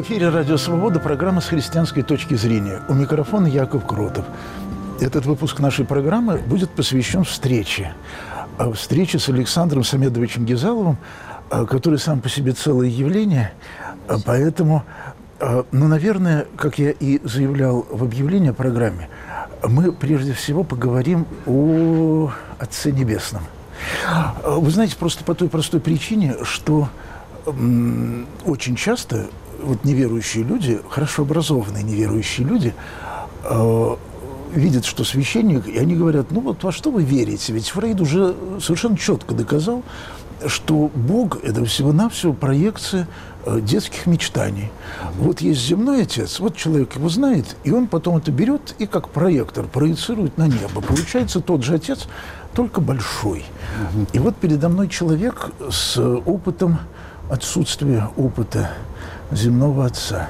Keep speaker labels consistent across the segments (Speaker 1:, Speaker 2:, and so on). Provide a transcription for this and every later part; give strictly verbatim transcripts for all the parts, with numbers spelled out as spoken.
Speaker 1: В эфире «Радио Свобода», программа «С христианской точки зрения». У микрофона Яков Кротов. Этот выпуск нашей программы будет посвящен встрече. Встрече с Александром Самедовичем Гизаловым, который сам по себе целое явление. Поэтому, ну, наверное, как я и заявлял в объявлении о программе, мы прежде всего поговорим о Отце Небесном. Вы знаете, просто по той простой причине, что м, очень часто вот неверующие люди, хорошо образованные неверующие люди, э, видят, что священник, и они говорят: ну вот во что вы верите? Ведь Фрейд уже совершенно четко доказал, что Бог – это всего-навсего проекция э, детских мечтаний. Вот есть земной отец, вот человек его знает, и он потом это берет и как проектор проецирует на небо. Получается тот же отец, только большой. Угу. И вот передо мной человек с опытом отсутствия опыта земного отца.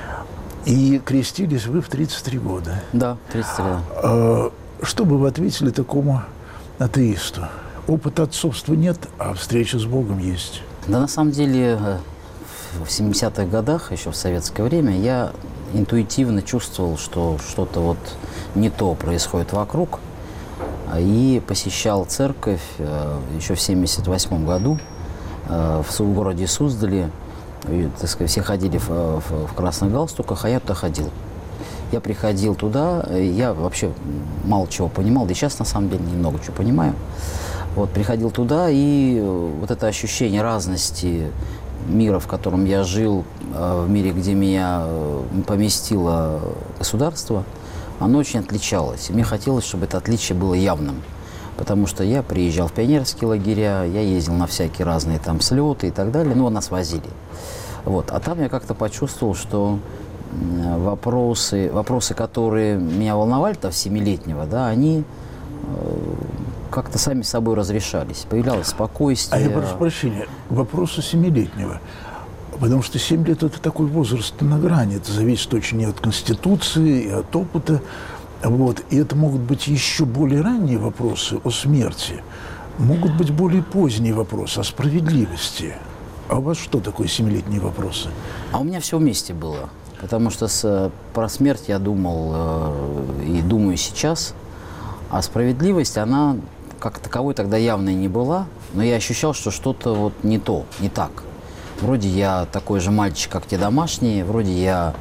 Speaker 1: И крестились вы в тридцать три года.
Speaker 2: Да, тридцать три.
Speaker 1: А, что бы вы ответили такому атеисту? Опыта отцовства нет, а встреча с Богом есть.
Speaker 2: Да, на самом деле, в семидесятых годах, еще в советское время, я интуитивно чувствовал, что что-то вот не то происходит вокруг. И посещал церковь еще в семьдесят восьмом году в городе Суздале. И, так сказать, все ходили в, в, в красных галстуках, а я туда ходил. Я приходил туда, я вообще мало чего понимал, да и сейчас на самом деле немного чего понимаю. Вот, приходил туда, и вот это ощущение разности мира, в котором я жил, в мире, где меня поместило государство, оно очень отличалось. И мне хотелось, чтобы это отличие было явным. Потому что я приезжал в пионерские лагеря, я ездил на всякие разные там слеты и так далее, ну, нас возили. Вот. А там я как-то почувствовал, что вопросы, вопросы, которые меня волновали-то в семилетнего, да, они как-то сами собой разрешались. Появлялось спокойствие.
Speaker 1: А я прошу прощения, вопросы семилетнего. Потому что семь лет – это такой возраст на грани. Это зависит очень и от конституции, и от опыта. Вот. И это могут быть еще более ранние вопросы о смерти. Могут быть более поздние вопросы о справедливости. А у вас что такое семилетние вопросы?
Speaker 2: А у меня все вместе было. Потому что с, про смерть я думал э, и думаю сейчас. А справедливость, она как таковой тогда явно и не была. Но я ощущал, что что-то вот не то, не так. Вроде я такой же мальчик, как те домашние. Вроде я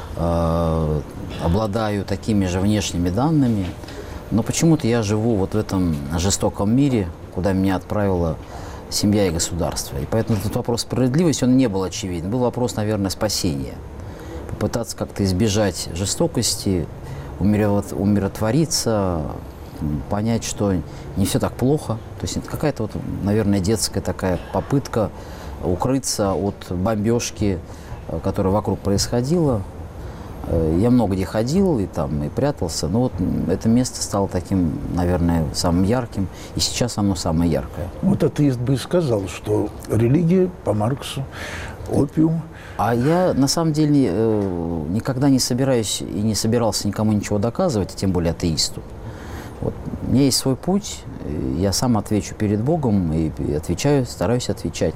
Speaker 2: э, обладаю такими же внешними данными. Но почему-то я живу вот в этом жестоком мире, куда меня отправила семья и государство. И поэтому этот вопрос справедливости, он не был очевиден. Был вопрос, наверное, спасения. Попытаться как-то избежать жестокости, умиротвориться, понять, что не все так плохо. То есть это какая-то, вот, наверное, детская такая попытка укрыться от бомбежки, которая вокруг происходила. Я много где ходил и там и прятался, но вот это место стало таким, наверное, самым ярким, и сейчас оно самое яркое.
Speaker 1: Вот атеист бы и сказал, что религия по Марксу, опиум.
Speaker 2: А я, на самом деле, никогда не собираюсь и не собирался никому ничего доказывать, тем более атеисту. Вот. У меня есть свой путь, я сам отвечу перед Богом и отвечаю, стараюсь отвечать.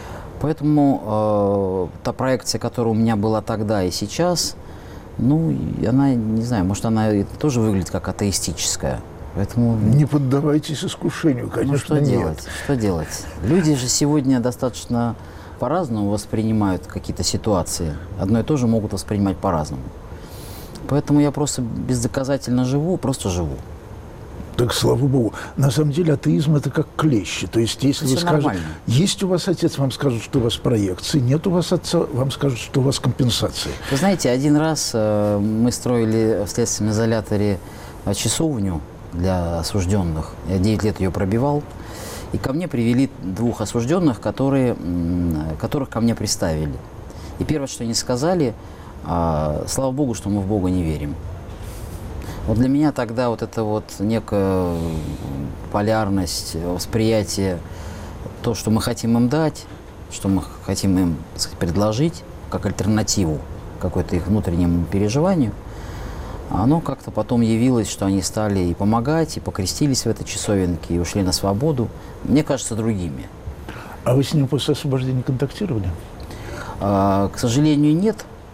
Speaker 2: Поэтому э, та проекция, которая у меня была тогда и сейчас, ну, она, не знаю, может, она тоже выглядит как атеистическая. Поэтому...
Speaker 1: Не поддавайтесь искушению, конечно,
Speaker 2: ну, что
Speaker 1: нет.
Speaker 2: делать? Что делать? Люди же сегодня достаточно по-разному воспринимают какие-то ситуации. Одно и то же могут воспринимать по-разному. Поэтому я просто бездоказательно живу, просто живу.
Speaker 1: Так, слава Богу. На самом деле атеизм – это как клещи. То есть, если
Speaker 2: это
Speaker 1: вы скажете,
Speaker 2: нормально.
Speaker 1: Есть у вас отец, вам скажут, что у вас проекции, нет у вас отца, вам скажут, что у вас компенсации.
Speaker 2: Вы знаете, один раз э, мы строили в следственном изоляторе часовню для осужденных. Я девять лет ее пробивал. И ко мне привели двух осужденных, которые, которых ко мне приставили. И первое, что они сказали, э, слава Богу, что мы в Бога не верим. Вот для меня тогда вот эта вот некая полярность, восприятие, то, что мы хотим им дать, что мы хотим им, так сказать, предложить, как альтернативу какой-то их внутреннему переживанию, оно как-то потом явилось, что они стали и помогать, и покрестились в этой часовенке, и ушли на свободу, мне кажется, другими.
Speaker 1: А вы с ним после освобождения контактировали?
Speaker 2: А, к сожалению, нет.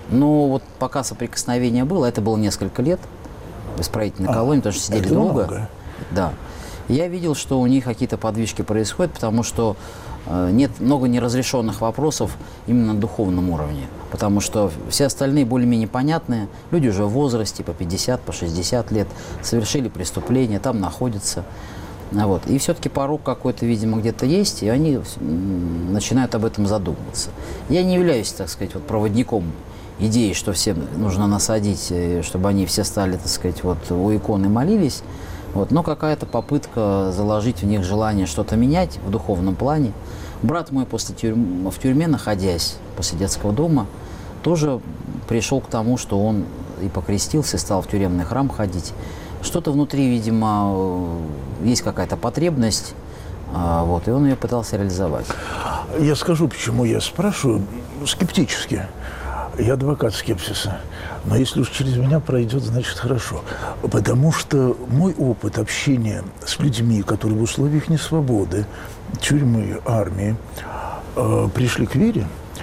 Speaker 2: Ну, вот пока соприкосновение было, это было несколько лет в исправительной а, колонии, потому что сидели долго. Много. Да. Я видел, что у них какие-то подвижки происходят, потому что э, нет много неразрешенных вопросов именно на духовном уровне. Потому что все остальные более-менее понятные. Люди уже в возрасте, по пятьдесят, по шестьдесят лет, совершили преступления, там находятся. Вот. И все-таки порог какой-то, видимо, где-то есть, и они начинают об этом задумываться. Я не являюсь, так сказать, вот проводником идеи, что всем нужно насадить, чтобы они все стали, так сказать, вот у иконы молились. Вот. Но какая-то попытка заложить в них желание что-то менять в духовном плане. Брат мой после тюрьмы, в тюрьме, находясь после детского дома, тоже пришел к тому, что он и покрестился, и стал в тюремный храм ходить. Что-то внутри, видимо, есть какая-то потребность, вот, и он ее пытался реализовать.
Speaker 1: Я скажу, почему я спрашиваю скептически. Я адвокат скепсиса. Но если уж через меня пройдет, значит хорошо. Потому что мой опыт общения с людьми, которые в условиях несвободы, тюрьмы, армии, э, пришли к вере,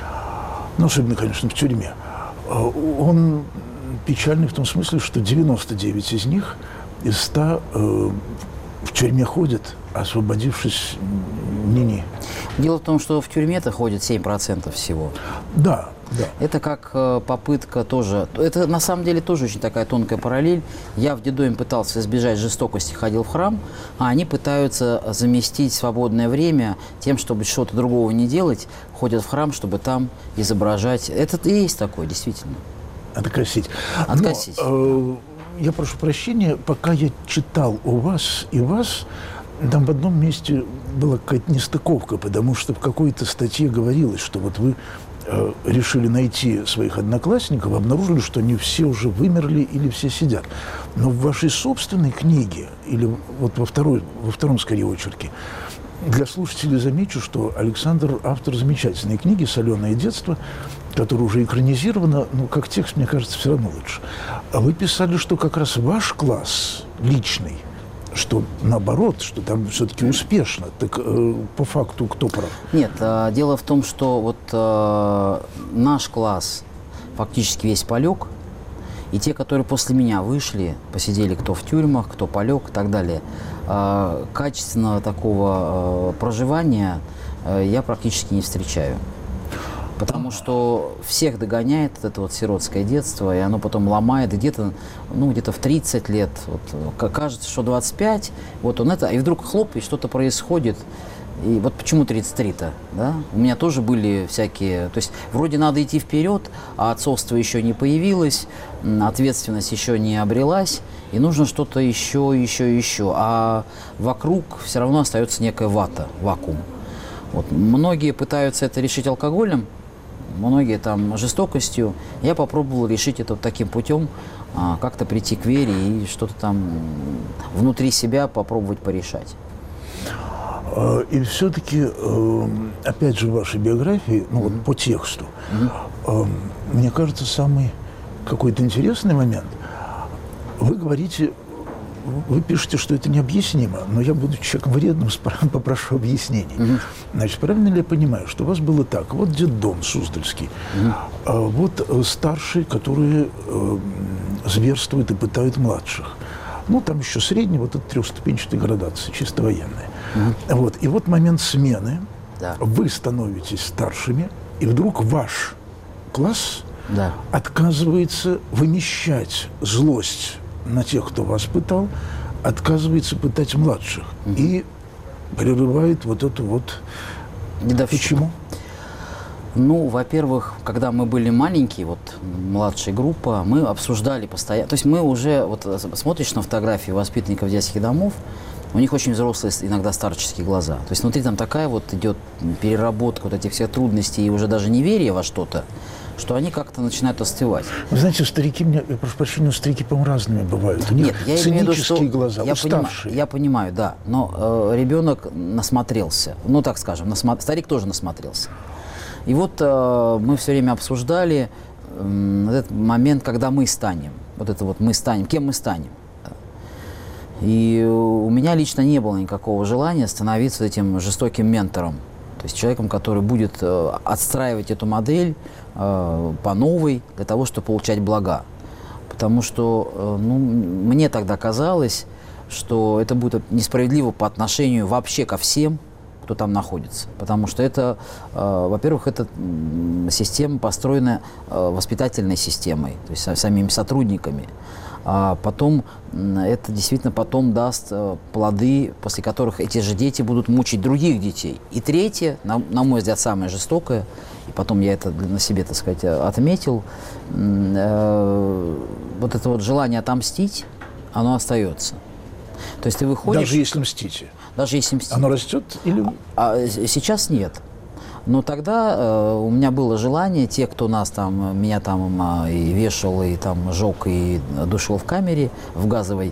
Speaker 1: ну, особенно, конечно, в тюрьме, э, он печальный в том смысле, что девяносто девять из них из ста э, в тюрьме ходят, освободившись ни-ни.
Speaker 2: Дело в том, что в тюрьме-то ходит семь процентов всего.
Speaker 1: Да, да.
Speaker 2: Это как э, попытка тоже... Это на самом деле тоже очень такая тонкая параллель. Я в детдоме пытался избежать жестокости, ходил в храм, а они пытаются заместить свободное время тем, чтобы что-то другого не делать, ходят в храм, чтобы там изображать. Это и есть такое, действительно.
Speaker 1: Откосить.
Speaker 2: Откосить.
Speaker 1: Но, э, я прошу прощения, пока я читал у вас и вас, там в одном месте была какая-то нестыковка, потому что в какой-то статье говорилось, что вот вы э, решили найти своих одноклассников, обнаружили, что они все уже вымерли или все сидят. Но в вашей собственной книге, или вот во, второй, во втором, скорее, очерке, для слушателей замечу, что Александр автор замечательной книги «Соленое детство», которая уже экранизирована, но как текст, мне кажется, все равно лучше. А вы писали, что как раз ваш класс личный, что наоборот, что там все-таки успешно. Так э, по факту кто прав?
Speaker 2: Нет, э, дело в том, что вот э, наш класс фактически весь полег, и те, которые после меня вышли, посидели кто в тюрьмах, кто полег и так далее, э, качественного такого э, проживания э, я практически не встречаю. Потому что всех догоняет это вот сиротское детство, и оно потом ломает где-то, ну, где-то в тридцать лет. Вот, кажется, что двадцать пять, вот он это, и вдруг хлоп, и что-то происходит. И вот почему тридцать три-то, да? У меня тоже были всякие... То есть вроде надо идти вперед, а отцовство еще не появилось, ответственность еще не обрелась, и нужно что-то еще, еще, еще. А вокруг все равно остается некая вата, вакуум. Вот. Многие пытаются это решить алкоголем, многие там жестокостью. Я попробовал решить это таким путем, а, как-то прийти к вере и что-то там внутри себя попробовать порешать.
Speaker 1: И все-таки, опять же, в вашей биографии, ну mm-hmm. вот по тексту, mm-hmm. мне кажется, самый какой-то интересный момент. Вы говорите, вы пишете, что это необъяснимо, но я, будучи человеком вредным, попрошу объяснений. Mm-hmm. Значит, правильно ли я понимаю, что у вас было так? Вот детдом Суздальский, mm-hmm. вот старшие, которые зверствуют и пытают младших. Ну, там еще средний, вот это трехступенчатая градация, чисто военная. Mm-hmm. Вот. И вот момент смены, да. Вы становитесь старшими, и вдруг ваш класс да. отказывается вымещать злость на тех, кто вас пытал, отказывается пытать младших. Mm-hmm. И прерывает вот эту вот... Почему?
Speaker 2: Ну, во-первых, когда мы были маленькие, вот младшая группа, мы обсуждали постоянно. То есть мы уже, вот смотришь на фотографии воспитанников детских домов, у них очень взрослые, иногда старческие глаза. То есть внутри там такая вот идет переработка вот этих всех трудностей и уже даже неверие во что-то, что они как-то начинают остывать.
Speaker 1: Вы знаете, старики, мне, я прошу прощения, старики, по-моему, разными бывают. У них
Speaker 2: Нет, я
Speaker 1: цинические
Speaker 2: имею в виду, что
Speaker 1: глаза,
Speaker 2: я
Speaker 1: уставшие.
Speaker 2: Понимаю, я понимаю, да, но э, ребенок насмотрелся. Ну, так скажем, насмо... старик тоже насмотрелся. И вот э, мы все время обсуждали э, этот момент, когда мы станем. Вот это вот мы станем. Кем мы станем? И у меня лично не было никакого желания становиться этим жестоким ментором То есть человеком, который будет э, отстраивать эту модель э, по новой для того, чтобы получать блага. Потому что э, ну, мне тогда казалось, что это будет несправедливо по отношению вообще ко всем, кто там находится. Потому что это, э, во-первых, это система построена э, воспитательной системой, то есть самими сотрудниками. А потом это действительно потом даст э, плоды, после которых эти же дети будут мучить других детей. И третье, на, на мой взгляд, самое жестокое, и потом я это на себе, так сказать, отметил, э, вот это вот желание отомстить, оно остается. То есть ты выходишь...
Speaker 1: Даже если мстите?
Speaker 2: Даже если мстите.
Speaker 1: Оно растет или...
Speaker 2: А, а сейчас нет. Но тогда э, у меня было желание, те, кто нас там, меня там э, и вешал, и там жег, и душил в камере, в газовой,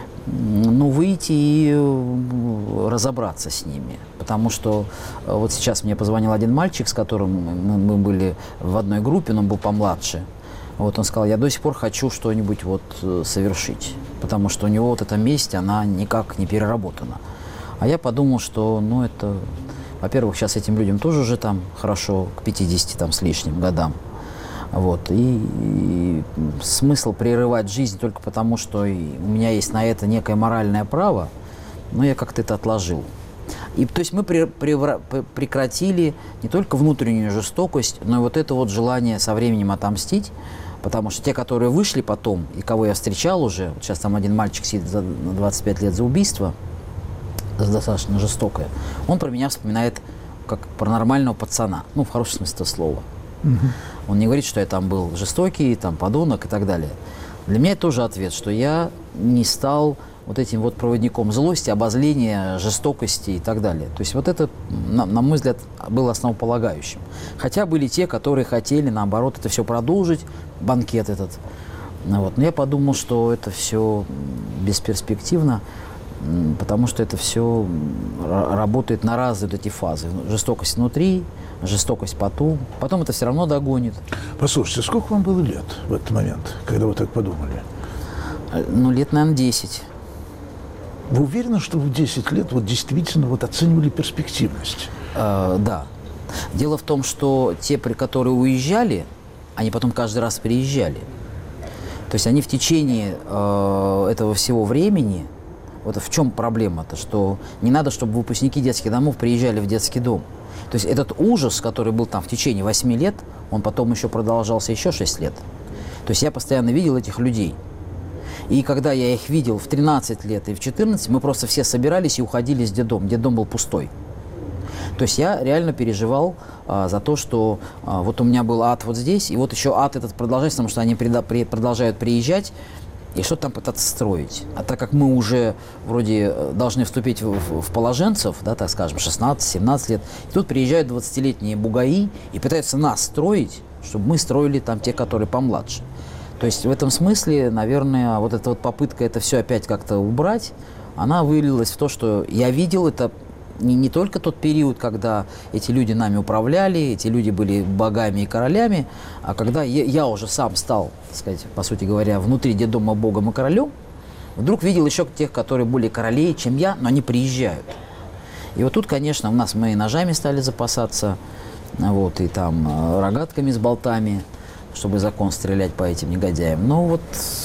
Speaker 2: ну, выйти и э, разобраться с ними. Потому что э, вот сейчас мне позвонил один мальчик, с которым мы, мы были в одной группе, но он был помладше. Вот он сказал, я до сих пор хочу что-нибудь вот э, совершить, потому что у него вот эта месть, она никак не переработана. А я подумал, что, ну, это... Во-первых, сейчас этим людям тоже уже там хорошо, к пятидесяти там с лишним годам. Вот. И, и смысл прерывать жизнь только потому, что и у меня есть на это некое моральное право, но я как-то это отложил. И, то есть мы при, при, прекратили не только внутреннюю жестокость, но и вот это вот желание со временем отомстить, потому что те, которые вышли потом, и кого я встречал уже, вот сейчас там один мальчик сидит за двадцать пять лет за убийство, достаточно жестокое, он про меня вспоминает как про нормального пацана, ну, в хорошем смысле этого слова. Угу. Он не говорит, что я там был жестокий, там, подонок и так далее. Для меня это тоже ответ, что я не стал вот этим вот проводником злости, обозления, жестокости и так далее. То есть вот это, на, на мой взгляд, было основополагающим. Хотя были те, которые хотели, наоборот, это все продолжить, банкет этот. Вот. Но я подумал, что это все бесперспективно, потому что это все работает на разные вот эти фазы. Жестокость внутри, жестокость потом. Потом это все равно догонит.
Speaker 1: Послушайте, сколько вам было лет в этот момент, когда вы так подумали?
Speaker 2: Ну, лет, наверное, десять.
Speaker 1: Вы уверены, что в десять лет вот действительно вот оценивали перспективность?
Speaker 2: Э, да. Дело в том, что те, которые уезжали, они потом каждый раз приезжали. То есть они в течение э, этого всего времени... Вот в чем проблема-то, что не надо, чтобы выпускники детских домов приезжали в детский дом. То есть этот ужас, который был там в течение восьми лет, он потом еще продолжался еще шесть лет. То есть я постоянно видел этих людей. И когда я их видел в тринадцать лет и в четырнадцать, мы просто все собирались и уходили из детдома. Детдом был пустой. То есть я реально переживал а, за то, что а, вот у меня был ад вот здесь, и вот еще ад этот продолжается, потому что они преда- при- продолжают приезжать, и что-то там пытаться строить. А так как мы уже вроде должны вступить в, в, в положенцев, да, так скажем, шестнадцать-семнадцать лет, и тут приезжают двадцатилетние бугаи и пытаются нас строить, чтобы мы строили там те, которые помладше. То есть в этом смысле, наверное, вот эта вот попытка это все опять как-то убрать, она вылилась в то, что я видел это не, не только тот период, когда эти люди нами управляли, эти люди были богами и королями, а когда я, я уже сам стал, так сказать, по сути говоря, внутри детдома богом и королем, вдруг видел еще тех, которые более королей, чем я, но они приезжают. И вот тут, конечно, у нас мы и ножами стали запасаться, вот, и там рогатками с болтами, чтобы закон стрелять по этим негодяям. Но вот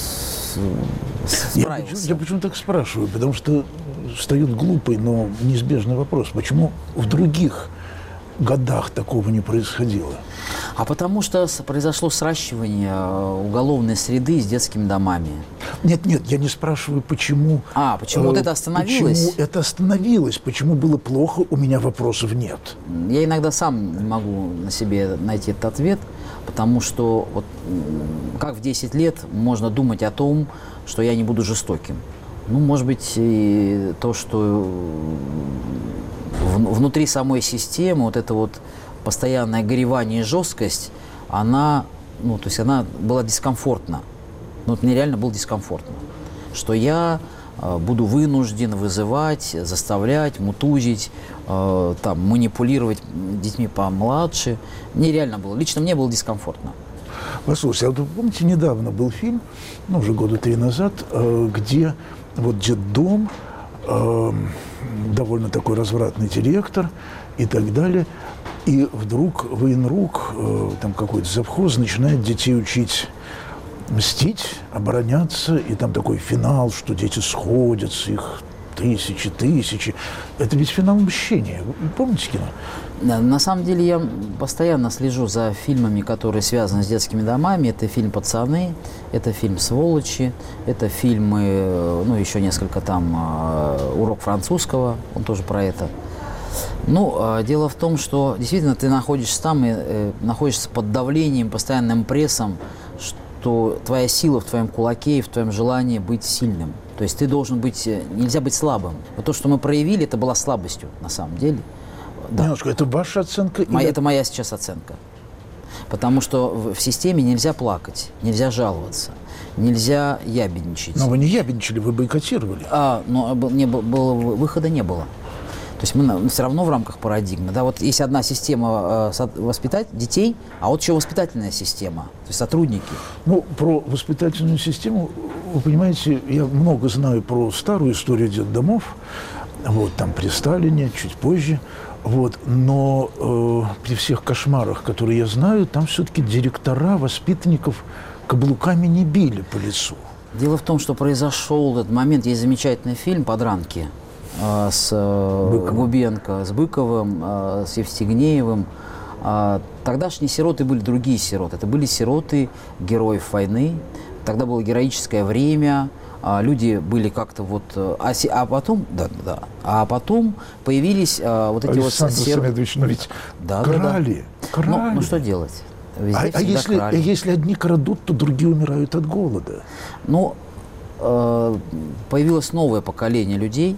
Speaker 1: я, я почему так спрашиваю? Потому что встает глупый, но неизбежный вопрос. Почему в других годах такого не происходило?
Speaker 2: А потому что произошло сращивание уголовной среды с детскими домами.
Speaker 1: Нет, нет, я не спрашиваю, почему...
Speaker 2: А, почему э, вот это остановилось?
Speaker 1: Почему это остановилось? Почему было плохо? У меня вопросов нет.
Speaker 2: Я иногда сам не могу на себе найти этот ответ, потому что вот как в десять лет можно думать о том, что я не буду жестоким? Ну, может быть, и то, что внутри самой системы вот это вот постоянное горевание и жесткость, она, ну, то есть она была дискомфортна. Ну, вот мне реально было дискомфортно, что я э, буду вынужден вызывать, заставлять, мутузить, э, там, манипулировать детьми помладше. Мне реально было, лично мне было дискомфортно.
Speaker 1: Послушайте, а вот вы помните, недавно был фильм, ну, уже года три назад, э, где вот детдом э, довольно такой развратный директор и так далее. И вдруг военрук, э, там какой-то завхоз, начинает детей учить мстить, обороняться, и там такой финал, что дети сходятся, их тысячи, тысячи. Это ведь финал мщения. Вы помните кино?
Speaker 2: Да, на самом деле я постоянно слежу за фильмами, которые связаны с детскими домами. Это фильм «Пацаны», это фильм «Сволочи», это фильмы, ну, еще несколько там, «Урок французского», он тоже про это. Ну, дело в том, что действительно ты находишься там и э, находишься под давлением, постоянным прессом, что твоя сила в твоем кулаке и в твоем желании быть сильным. То есть ты должен быть, нельзя быть слабым. Вот то, что мы проявили, это была слабостью на самом деле. Да.
Speaker 1: Немножко, это ваша оценка?
Speaker 2: Моя,
Speaker 1: или...
Speaker 2: Это моя сейчас оценка. Потому что в, в системе нельзя плакать, нельзя жаловаться, нельзя ябедничать.
Speaker 1: Но вы не ябедничали, вы бойкотировали.
Speaker 2: А, но не было, выхода не было. То есть мы все равно в рамках парадигмы. Да, вот есть одна система э, воспитать детей, а вот еще воспитательная система, то есть сотрудники.
Speaker 1: Ну, про воспитательную систему, вы понимаете, я много знаю про старую историю детдомов, вот, там при Сталине, чуть позже, вот, но э, при всех кошмарах, которые я знаю, там все-таки директора воспитанников каблуками не били по лицу.
Speaker 2: Дело в том, что произошел этот момент, есть замечательный фильм «Подранки», с Быковым. Губенко, с Быковым, с Евстигнеевым. Тогдашние сироты были другие сироты. Это были сироты героев войны. Тогда было героическое время. Люди были как-то вот... А, а потом... Да, да. А потом появились вот эти
Speaker 1: Александр
Speaker 2: вот... Сир...
Speaker 1: Самедович, но ведь
Speaker 2: да,
Speaker 1: крали.
Speaker 2: Да, да.
Speaker 1: крали.
Speaker 2: Ну, ну что делать? Везде
Speaker 1: а, а, если, а если одни крадут, то другие умирают от голода.
Speaker 2: Ну, э, появилось новое поколение людей,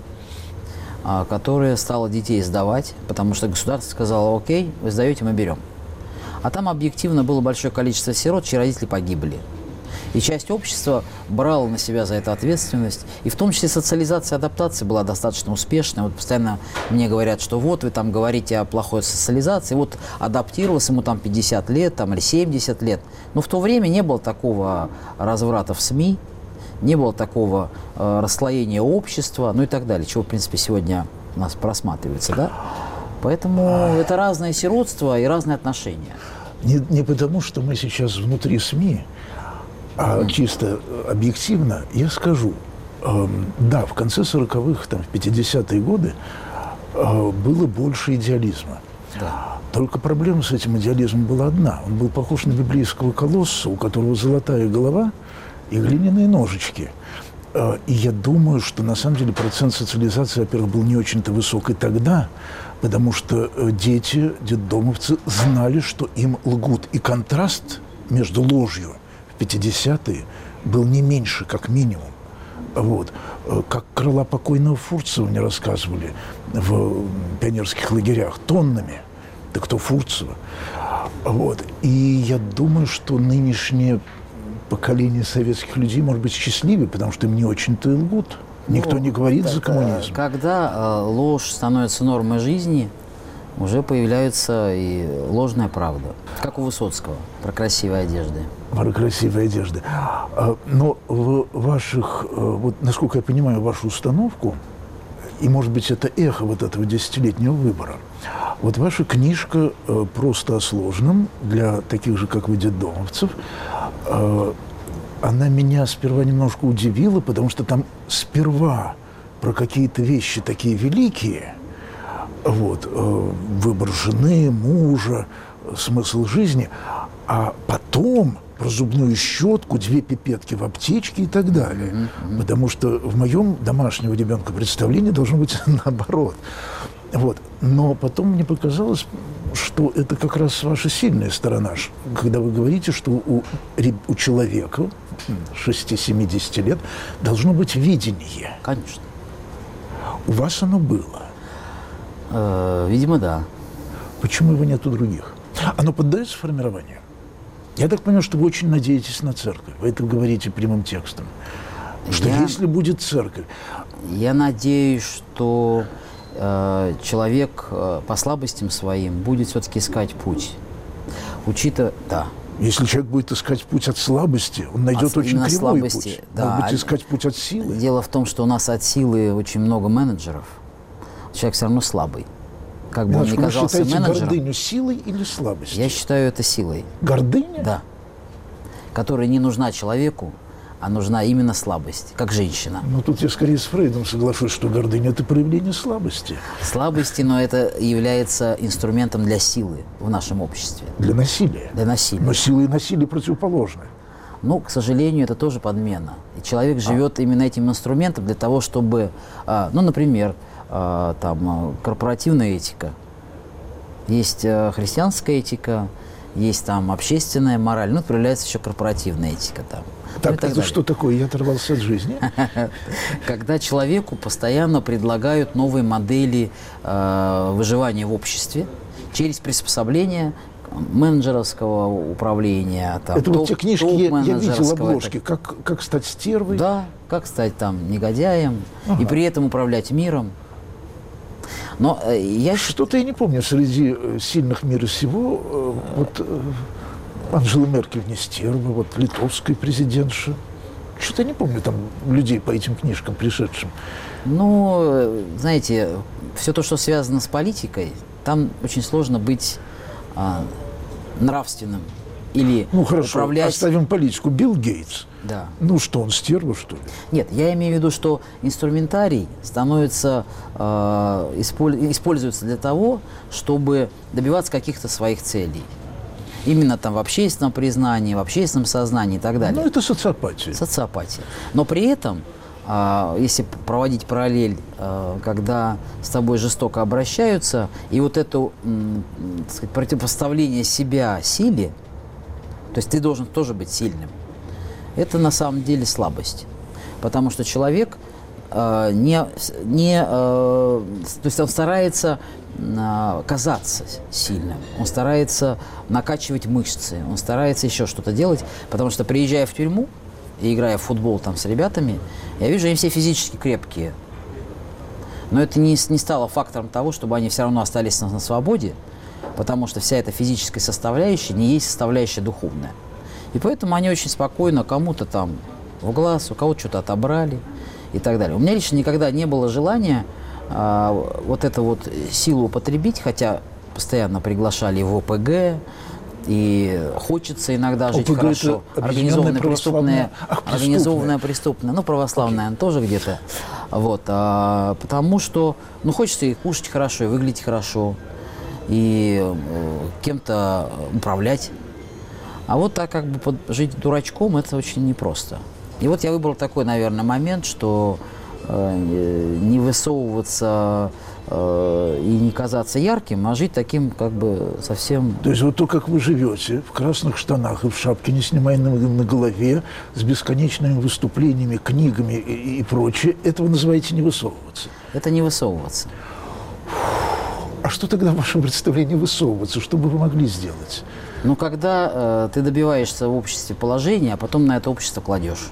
Speaker 2: которая стала детей сдавать, потому что государство сказало: окей, вы сдаете, мы берем. А там объективно было большое количество сирот, чьи родители погибли. И часть общества брала на себя за это ответственность. И в том числе социализация и адаптация была достаточно успешной. Вот постоянно мне говорят, что вот вы там говорите о плохой социализации, вот адаптировался ему там пятьдесят лет там, или семьдесят лет. Но в то время не было такого разврата в СМИ, не было такого э, расслоения общества, ну и так далее, чего, в принципе, сегодня у нас просматривается, да? Поэтому это разное сиротство и разные отношения.
Speaker 1: Не, не потому, что мы сейчас внутри СМИ, а mm. чисто объективно, я скажу, э, да, в конце сороковых, там, в пятидесятые годы э, было больше идеализма.
Speaker 2: Да.
Speaker 1: Только проблема с этим идеализмом была одна. Он был похож на библейского колосса, у которого золотая голова и глиняные ножички. И я думаю, что на самом деле процент социализации, во-первых, был не очень-то высок и тогда, потому что дети, детдомовцы знали, что им лгут. И контраст между ложью в пятидесятые был не меньше, как минимум. Вот. Как крыла покойного Фурцева мне рассказывали в пионерских лагерях тоннами. Да кто Фурцева? Вот. И я думаю, что нынешнее поколение советских людей может быть счастливее, потому что им не очень-то и лгут. Никто ну, не говорит так, за коммунизм.
Speaker 2: Когда э, ложь становится нормой жизни, уже появляется и ложная правда. Как у Высоцкого про красивые одежды.
Speaker 1: Про красивые одежды. Но в ваших, вот насколько я понимаю вашу установку, и, может быть, это эхо вот этого десятилетнего выбора, вот ваша книжка «Просто о сложном» для таких же, как вы, детдомовцев, она меня сперва немножко удивила, потому что там сперва про какие-то вещи такие великие, вот, выбор жены, мужа, смысл жизни, а потом про зубную щетку, две пипетки в аптечке и так далее. Mm-hmm. Mm-hmm. Потому что в моем домашнего ребенка представление должно быть наоборот. Вот. Но потом мне показалось, что это как раз ваша сильная сторона, когда вы говорите, что у, у человека шестидесяти-семидесяти лет должно быть видение.
Speaker 2: Конечно.
Speaker 1: У вас оно было?
Speaker 2: Э, видимо, да.
Speaker 1: Почему его нет у других? Оно поддается формированию? Я так понимаю, что вы очень надеетесь на церковь. Вы это говорите прямым текстом. Что я, если будет церковь...
Speaker 2: Я надеюсь, что э, человек э, по слабостям своим будет все-таки искать путь. Учитывая... Да.
Speaker 1: Если человек будет искать путь от слабости, он найдет
Speaker 2: От-
Speaker 1: очень
Speaker 2: именно
Speaker 1: кривой
Speaker 2: слабости,
Speaker 1: путь.
Speaker 2: да.
Speaker 1: Может быть, искать путь от силы.
Speaker 2: Дело в том, что у нас от силы очень много менеджеров. Человек все равно слабый. Как бы он ни
Speaker 1: Минуточку, вы
Speaker 2: казался
Speaker 1: считаете
Speaker 2: менеджером,
Speaker 1: гордыню силой или слабостью?
Speaker 2: я считаю это силой.
Speaker 1: Гордыня?
Speaker 2: Да. Которая не нужна человеку, а нужна именно слабость, как женщина.
Speaker 1: Ну, тут я скорее с Фрейдом соглашусь, что гордыня – это проявление слабости
Speaker 2: Слабости, но это является инструментом для силы в нашем обществе,
Speaker 1: для насилия.
Speaker 2: для насилия.
Speaker 1: Но сила и насилие противоположны.
Speaker 2: Ну, к сожалению, это тоже подмена. И человек живет именно этим инструментом для того, чтобы, а, ну, например, а, там, а, корпоративная этика. Есть а, христианская этика, есть там общественная мораль, ну, проявляется еще корпоративная этика там. Ну, и
Speaker 1: Так,
Speaker 2: так
Speaker 1: это
Speaker 2: далее.
Speaker 1: что такое? Я оторвался от жизни?
Speaker 2: Когда человеку постоянно предлагают новые модели э, выживания в обществе через приспособление менеджеровского управления. Там,
Speaker 1: Это вот
Speaker 2: топ-
Speaker 1: те книжки, я, я видел
Speaker 2: топ-менеджерского,
Speaker 1: обложки, как, как стать стервой.
Speaker 2: Да, как стать там негодяем
Speaker 1: Ага.
Speaker 2: и при этом управлять миром. Но э, я считаю,
Speaker 1: Что-то я не помню среди э, сильных мира сего. э, Вот э, Анжела Меркель не стерва, вот литовская президентша. Что-то я не помню там людей по этим книжкам пришедшим.
Speaker 2: ну, э, знаете, все то, что связано с политикой, там очень сложно быть а, нравственным или
Speaker 1: Ну хорошо,
Speaker 2: управлять.
Speaker 1: оставим политику. Билл Гейтс.
Speaker 2: Да.
Speaker 1: Ну что, он стерва, что ли?
Speaker 2: Нет, я имею в виду, что инструментарий становится, э, исполь- используется для того, чтобы добиваться каких-то своих целей. Именно там в общественном признании, в общественном сознании и так далее.
Speaker 1: Ну это социопатия.
Speaker 2: Социопатия. Но при этом, а, если п- проводить параллель, а, когда с тобой жестоко обращаются, и вот это м, м, так сказать, противопоставление себя силе, то есть ты должен тоже быть сильным, это на самом деле слабость. Потому что человек а, не, с- не, а, с- то есть он старается а, казаться сильным, он старается накачивать мышцы, он старается еще что-то делать, потому что, приезжая в тюрьму и играя в футбол там с ребятами, я вижу, они все физически крепкие. Но это не, с- не стало фактором того, чтобы они все равно остались на, на свободе, потому что вся эта физическая составляющая не есть составляющая духовная. И поэтому они очень спокойно кому-то там в глаз, у кого-то что-то отобрали и так далее. У меня лично никогда не было желания а, вот эту вот силу употребить, хотя постоянно приглашали в О П Г, и хочется иногда жить
Speaker 1: О П Г
Speaker 2: хорошо.
Speaker 1: это
Speaker 2: Организованная
Speaker 1: Объединенная
Speaker 2: преступная,
Speaker 1: православная- Ах, преступная.
Speaker 2: организованная преступная, ну, православная она тоже где-то. Вот, а, потому что, ну, хочется и кушать хорошо, и выглядеть хорошо, и э, кем-то управлять. А вот так как бы под- жить дурачком, это очень непросто. И вот я выбрал такой, наверное, момент, что э, не высовываться э, и не казаться ярким, а жить таким как бы совсем...
Speaker 1: То есть вот то, как вы живете, в красных штанах и в шапке, не снимая на, на голове, с бесконечными выступлениями, книгами и, и прочее, это вы называете не высовываться.
Speaker 2: Это не высовываться.
Speaker 1: А что тогда в вашем представлении высовываться? Что бы вы могли сделать?
Speaker 2: Но когда э, ты добиваешься в обществе положения, а потом на это общество кладешь.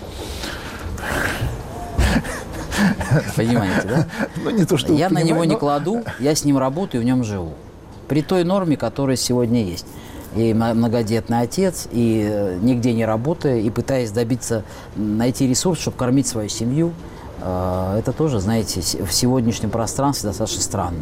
Speaker 2: Понимаете, да?
Speaker 1: Ну, не то, что
Speaker 2: Я на него
Speaker 1: понимаю,
Speaker 2: не
Speaker 1: но-
Speaker 2: кладу, я с ним работаю, в нем живу. При той норме, которая сегодня есть. И м- многодетный отец, и э, нигде не работая, и пытаясь добиться, найти ресурс, чтобы кормить свою семью, э, это тоже, знаете, с- в сегодняшнем пространстве достаточно странно.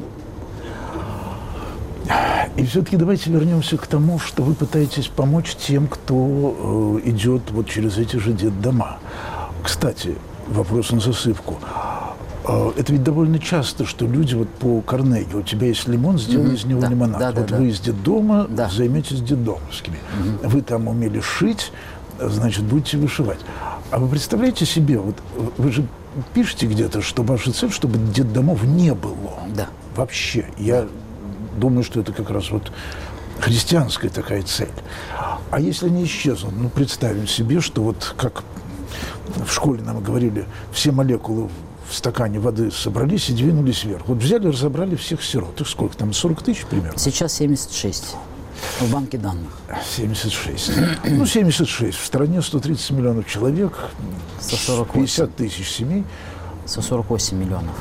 Speaker 1: И все-таки давайте вернемся к тому, что вы пытаетесь помочь тем, кто э, идет вот через эти же детдома. Кстати, вопрос на засыпку. Э, это ведь довольно часто, что люди вот по Карнеги, у тебя есть лимон, сделай
Speaker 2: Мгм.
Speaker 1: из него
Speaker 2: Да,
Speaker 1: лимонад.
Speaker 2: да, да,
Speaker 1: вот
Speaker 2: да.
Speaker 1: вы из детдома,
Speaker 2: Да.
Speaker 1: займетесь детдомовскими. Вы там умели шить, значит, будете вышивать. А вы представляете себе, вот э, вы же пишете где-то, что ваша цель, чтобы детдомов не было.
Speaker 2: Да.
Speaker 1: Вообще. Я думаю, что это как раз вот христианская такая цель. А если они исчезнут, ну, представим себе, что вот как в школе нам говорили, все молекулы в стакане воды собрались и двинулись вверх. Вот взяли, разобрали всех сирот. Их сколько там, сорок тысяч примерно?
Speaker 2: Сейчас семьдесят шесть в банке данных.
Speaker 1: семьдесят шесть. Ну, семьдесят шесть. В стране сто тридцать миллионов человек,
Speaker 2: сто сорок восемь.
Speaker 1: пятьдесят тысяч семей.
Speaker 2: сто сорок восемь миллионов.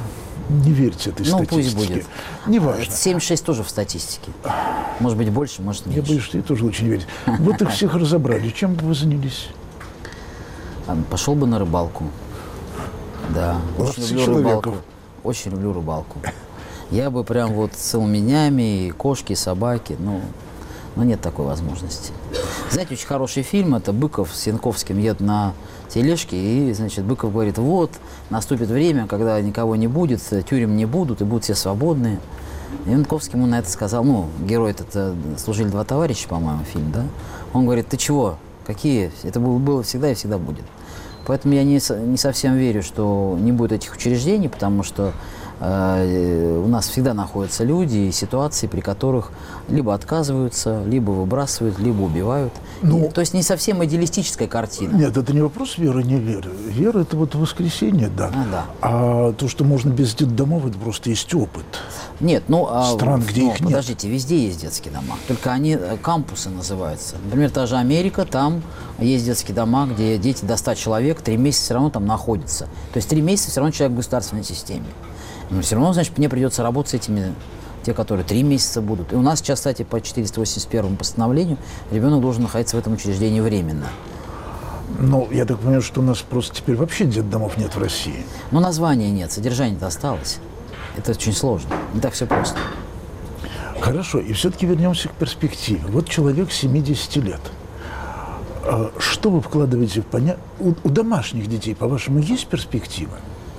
Speaker 1: Не верьте этой
Speaker 2: Ну,
Speaker 1: статистике.
Speaker 2: пусть будет.
Speaker 1: Неважно.
Speaker 2: семьдесят шесть тоже в статистике. Может быть, больше, может, меньше.
Speaker 1: Я боюсь, что я тоже очень верю. Вот их всех разобрали. Чем бы вы занялись?
Speaker 2: Пошел бы на рыбалку. Да,
Speaker 1: Ловцы
Speaker 2: очень люблю
Speaker 1: человеков.
Speaker 2: рыбалку. Очень люблю рыбалку. Я бы прям вот целыми днями, и кошки, и собаки, ну, но нет такой возможности. Знаете, очень хороший фильм, это Быков с Янковским едут на тележке, и, значит, Быков говорит, вот, наступит время, когда никого не будет, тюрем не будут, и будут все свободные. И Янковский ему на это сказал, ну, герой этот, служили два товарища, по-моему, фильм, да? Он говорит, ты чего, какие, это было, было всегда и всегда будет. Поэтому я не, не совсем верю, что не будет этих учреждений, потому что э, у нас всегда находятся люди и ситуации, при которых либо отказываются, либо выбрасывают, либо убивают.
Speaker 1: Ну,
Speaker 2: и, то есть не совсем идеалистическая картина.
Speaker 1: Нет, это не вопрос веры, не веры. Вера – это вот воскресенье, да.
Speaker 2: А, да.
Speaker 1: А то, что можно без детдомов, это просто есть опыт.
Speaker 2: Нет, ну, а,
Speaker 1: Стран, где
Speaker 2: ну,
Speaker 1: их нет.
Speaker 2: подождите, везде есть детские дома, только они э, кампусы называются. Например, та же Америка, там есть детские дома, где дети до ста человек три месяца все равно там находятся. То есть три месяца все равно человек в государственной системе. Но все равно, значит, мне придется работать с этими, те, которые три месяца будут. И у нас сейчас, кстати, по четыреста восемьдесят первому постановлению ребенок должен находиться в этом учреждении временно.
Speaker 1: Ну, я так понимаю, что у нас просто теперь вообще детдомов нет в России.
Speaker 2: Но названия нет, содержание-то осталось. Это очень сложно, не так все просто.
Speaker 1: Хорошо, и все-таки вернемся к перспективе. Вот человек семидесяти лет. А что вы вкладываете в понятие? У, у домашних детей, по-вашему, есть перспектива?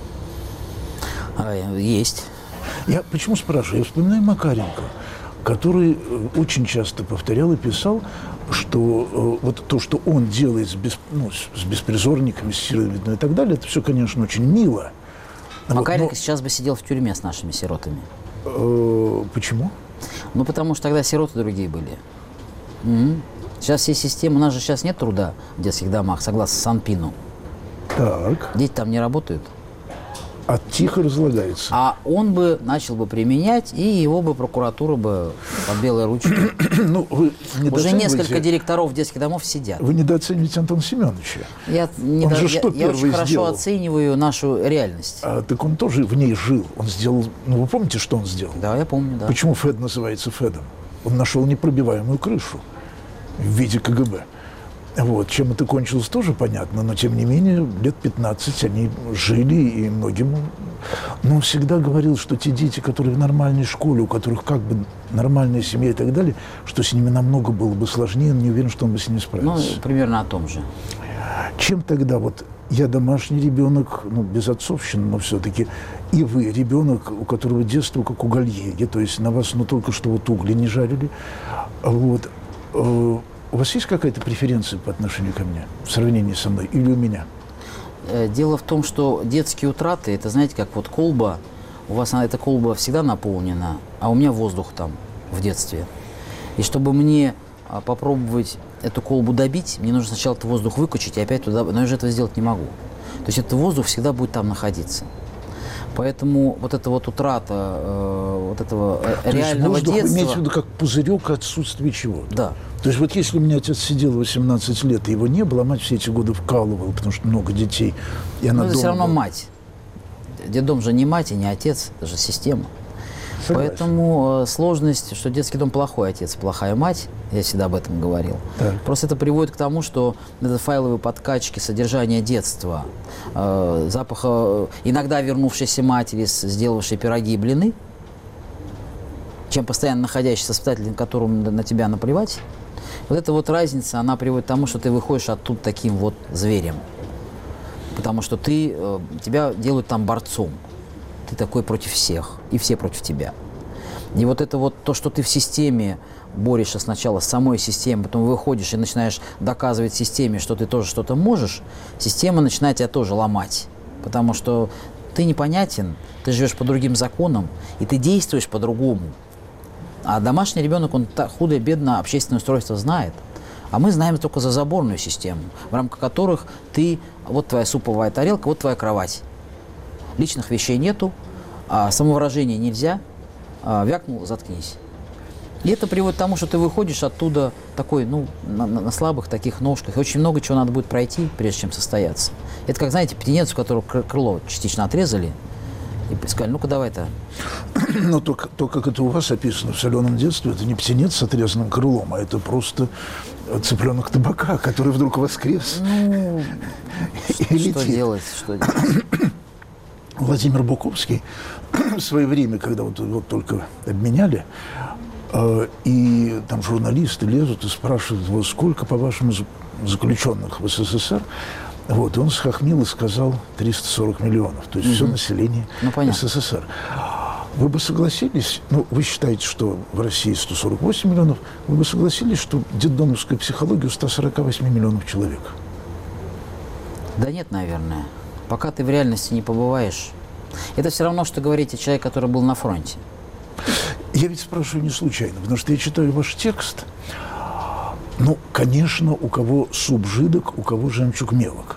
Speaker 2: А, есть.
Speaker 1: Я почему спрашиваю? Я вспоминаю Макаренко, который очень часто повторял и писал, что э, вот то, что он делает с, бес, ну, с, с беспризорниками, с сиротами и так далее, это все, конечно, очень мило.
Speaker 2: Макаренко
Speaker 1: Вот,
Speaker 2: сейчас бы сидел в тюрьме с нашими сиротами.
Speaker 1: но, э, почему?
Speaker 2: Ну, потому что тогда сироты другие были. М-м. Сейчас все системы, у нас же сейчас нет труда в детских домах, согласно Санпину.
Speaker 1: Так,
Speaker 2: Дети там не работают.
Speaker 1: а тихо разлагается.
Speaker 2: А он бы начал бы применять, и его бы прокуратура бы под белой ручкой.
Speaker 1: Ну, вы
Speaker 2: Уже
Speaker 1: недооцениваете-
Speaker 2: несколько директоров детских домов сидят.
Speaker 1: Вы недооцениваете Антона Семеновича.
Speaker 2: Я, не
Speaker 1: Он
Speaker 2: до-
Speaker 1: же
Speaker 2: я-
Speaker 1: что
Speaker 2: я очень
Speaker 1: первый
Speaker 2: хорошо
Speaker 1: сделал?
Speaker 2: оцениваю нашу реальность.
Speaker 1: А, так он тоже в ней жил. Он сделал... Ну, вы помните, что он сделал?
Speaker 2: Да, я помню, да.
Speaker 1: Почему ФЭД называется ФЭДом? Он нашел непробиваемую крышу в виде КГБ. Вот. Чем это кончилось, тоже понятно, но, тем не менее, лет пятнадцать они жили, и многим... Но он всегда говорил, что те дети, которые в нормальной школе, у которых как бы нормальная семья и так далее, что с ними намного было бы сложнее, он не уверен, что он бы с ними
Speaker 2: Ну,
Speaker 1: справился.
Speaker 2: примерно о том же.
Speaker 1: Чем тогда вот я домашний ребенок, ну, без отцовщины, но все-таки, и вы ребенок, у которого детство как у Гальеги, то есть на вас, ну, только что вот угли не жарили, вот, э, у вас есть какая-то преференция по отношению ко мне в сравнении со мной или у меня?
Speaker 2: Э, Дело в том, что детские утраты, это, знаете, как вот колба, у вас она, эта колба всегда наполнена, а у меня воздух там в детстве. И чтобы мне а, попробовать эту колбу добить, мне нужно сначала этот воздух выкачать и опять туда, но я же этого сделать не могу. То есть этот воздух всегда будет там находиться. Поэтому вот эта вот утрата э, вот этого э,
Speaker 1: То есть
Speaker 2: реального
Speaker 1: воздух вы
Speaker 2: детства...
Speaker 1: имеете в виду как пузырек отсутствия чего-то?
Speaker 2: Да.
Speaker 1: То есть вот если у меня отец сидел восемнадцать лет, и его не было, а мать все эти годы вкалывала, потому что много детей, и она
Speaker 2: Но это
Speaker 1: дома
Speaker 2: все равно
Speaker 1: была.
Speaker 2: мать. Детдом же не мать и не отец, это же система.
Speaker 1: Согласен.
Speaker 2: Поэтому э, сложность, что детский дом плохой отец, плохая мать, я всегда об этом говорил.
Speaker 1: Так.
Speaker 2: Просто это приводит к тому, что это файловые подкачки, содержание детства, э, запаха э, иногда вернувшейся матери, с- сделавшей пироги и блины, чем постоянно находящийся воспитатель, которому на на тебя наплевать. Вот эта вот разница, она приводит к тому, что ты выходишь оттуда таким вот зверем. Потому что ты, э, тебя делают там борцом. Ты такой против всех, и все против тебя. И вот это вот то, что ты в системе борешься сначала с самой системой, потом выходишь и начинаешь доказывать системе, что ты тоже что-то можешь, система начинает тебя тоже ломать. Потому что ты непонятен, ты живешь по другим законам, и ты действуешь по-другому. А домашний ребенок, он так худо-бедно общественное устройство знает. А мы знаем только за заборную систему, в рамках которых ты, вот твоя суповая тарелка, вот твоя кровать. Личных вещей нету, а самовыражения нельзя, а вякнул, заткнись. И это приводит к тому, что ты выходишь оттуда такой, ну, на, на- на слабых таких ножках. И очень много чего надо будет пройти, прежде чем состояться. Это как, знаете, птенец, у которого кры- крыло частично отрезали, И сказали, ну-ка давай-то.
Speaker 1: Но то, то, как это у вас описано в «Соленом детстве», это не птенец с отрезанным крылом, а это просто цыпленок табака, который вдруг воскрес.
Speaker 2: Ну,
Speaker 1: и
Speaker 2: что
Speaker 1: летит.
Speaker 2: делать, что делать?
Speaker 1: Владимир Буковский в свое время, когда вот, вот только обменяли, э, и там журналисты лезут и спрашивают, вот сколько, по-вашему, заключенных в СССР, вот, и он схохмил и сказал триста сорок миллионов, то есть угу. все население
Speaker 2: ну,
Speaker 1: СССР. Вы бы согласились, ну, вы считаете, что в России сто сорок восемь миллионов, вы бы согласились, что детдомовская психология у ста сорока восьми миллионов человек?
Speaker 2: Да нет, наверное. Пока ты в реальности не побываешь. Это все равно, что говорить о человеке, который был на фронте.
Speaker 1: Я ведь спрашиваю не случайно, потому что я читаю ваш текст. Ну, конечно, у кого суп жидок, у кого жемчуг мелок.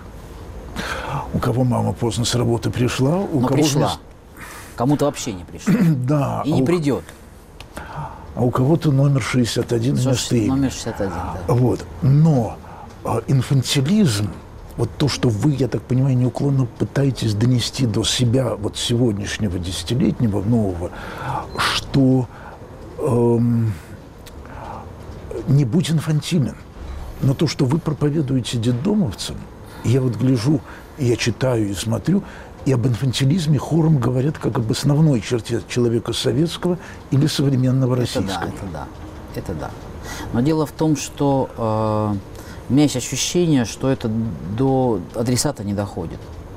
Speaker 1: У кого мама поздно с работы пришла, у
Speaker 2: Но
Speaker 1: кого...
Speaker 2: пришла.
Speaker 1: Вместо...
Speaker 2: Кому-то вообще не пришла.
Speaker 1: Да.
Speaker 2: И
Speaker 1: а
Speaker 2: не
Speaker 1: у...
Speaker 2: придет.
Speaker 1: А у кого-то номер шестьдесят один вместо имени.
Speaker 2: Номер шестьдесят один, да.
Speaker 1: Вот. Но а, инфантилизм, вот то, что вы, я так понимаю, неуклонно пытаетесь донести до себя вот сегодняшнего десятилетнего, нового, что эм, не будь инфантилен. Но то, что вы проповедуете детдомовцам, я вот гляжу, я читаю и смотрю, и об инфантилизме хором говорят как об основной черте человека советского или современного российского.
Speaker 2: Это да, это да, это да. Но дело в том, что э, у меня есть ощущение, что это до адресата не доходит.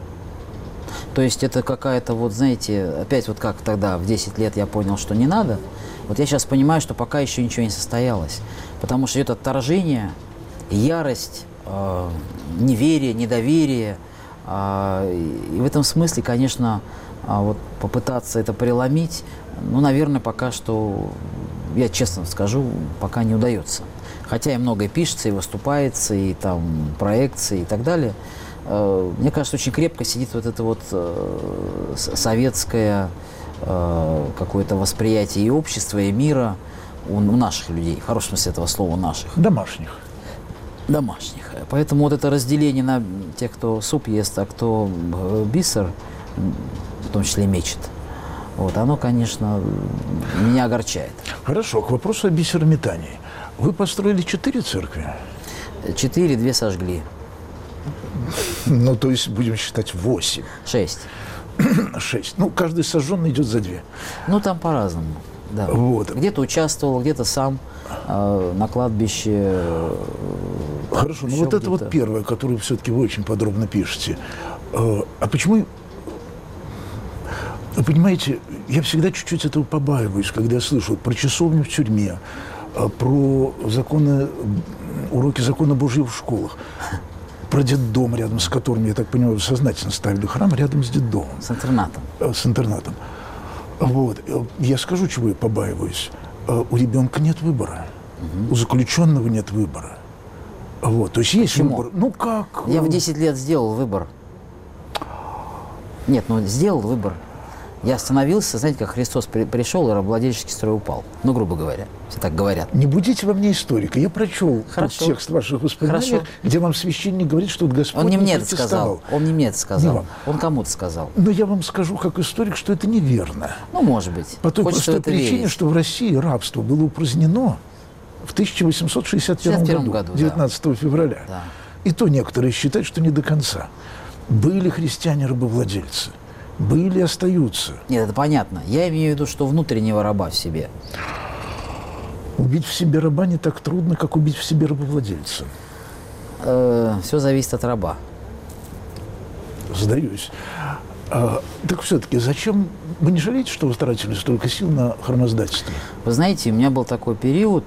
Speaker 2: То есть это какая-то, вот знаете, опять вот как тогда в десять лет я понял, что не надо, вот я сейчас понимаю, что пока еще ничего не состоялось. Потому что идет отторжение, ярость, э, неверие, недоверие. И в этом смысле, конечно, вот попытаться это преломить, ну, наверное, пока что, я честно скажу, пока не удается. Хотя и многое пишется, и выступается, и там проекции и так далее. Мне кажется, очень крепко сидит вот это вот советское какое-то восприятие и общества, и мира у наших людей, в хорошем смысле этого слова, наших.
Speaker 1: Домашних.
Speaker 2: Домашних. Поэтому вот это разделение на тех, кто суп ест, а кто бисер, в том числе мечет, вот, оно, конечно, меня огорчает.
Speaker 1: Хорошо, к вопросу о бисерометании. Вы построили четыре церкви?
Speaker 2: Четыре, две сожгли.
Speaker 1: Ну, то есть, будем считать, восемь.
Speaker 2: Шесть.
Speaker 1: Шесть. Ну, каждый сожженный идет за две.
Speaker 2: Ну, там по-разному, да.
Speaker 1: Вот.
Speaker 2: Где-то участвовал, где-то сам э, на кладбище. Э,
Speaker 1: Хорошо, ну вот это вот первое, которое все-таки вы очень подробно пишете. Э, а почему... Вы понимаете, я всегда чуть-чуть этого побаиваюсь, когда я слышу про часовню в тюрьме, э, про законы, уроки закона Божьего в школах, про детдом, рядом с которым, я так понимаю, сознательно ставили храм рядом с детдомом.
Speaker 2: С интернатом.
Speaker 1: Э, с интернатом. Вот. Я скажу, чего я побаиваюсь. Э, у ребенка нет выбора. Угу. У заключенного нет выбора. Вот. То есть есть
Speaker 2: Почему?
Speaker 1: выбор. Ну как?
Speaker 2: Я в десять лет сделал выбор. Нет, ну сделал выбор. Я остановился, знаете, как Христос при, пришел, и рабовладельческий строй упал. Ну, грубо говоря. Все так говорят.
Speaker 1: Не будите во мне историка. Я прочел
Speaker 2: Хорошо.
Speaker 1: тот текст ваших воспоминаний,
Speaker 2: Хорошо.
Speaker 1: где вам священник говорит, что вот Господь
Speaker 2: Он не
Speaker 1: не
Speaker 2: мне это сказал. Он не мне это сказал. Он кому-то сказал.
Speaker 1: Но я вам скажу, как историк, что это неверно.
Speaker 2: Ну, может быть.
Speaker 1: По той
Speaker 2: Хочется
Speaker 1: простой причине,
Speaker 2: верить.
Speaker 1: что в России рабство было упразднено в тысяча восемьсот шестьдесят первом году,
Speaker 2: году,
Speaker 1: девятнадцатого февраля.
Speaker 2: Да.
Speaker 1: И то некоторые считают, что не до конца. Были христиане-рабовладельцы. Были и остаются.
Speaker 2: Нет, это понятно. Я имею в виду, что внутреннего раба в себе.
Speaker 1: Убить в себе раба не так трудно, как убить в себе рабовладельца.
Speaker 2: Э, все зависит от раба.
Speaker 1: Сдаюсь. А, так все-таки зачем... Вы не жалеете, что вы тратили столько сил на храмоздательство?
Speaker 2: Вы знаете, у меня был такой период,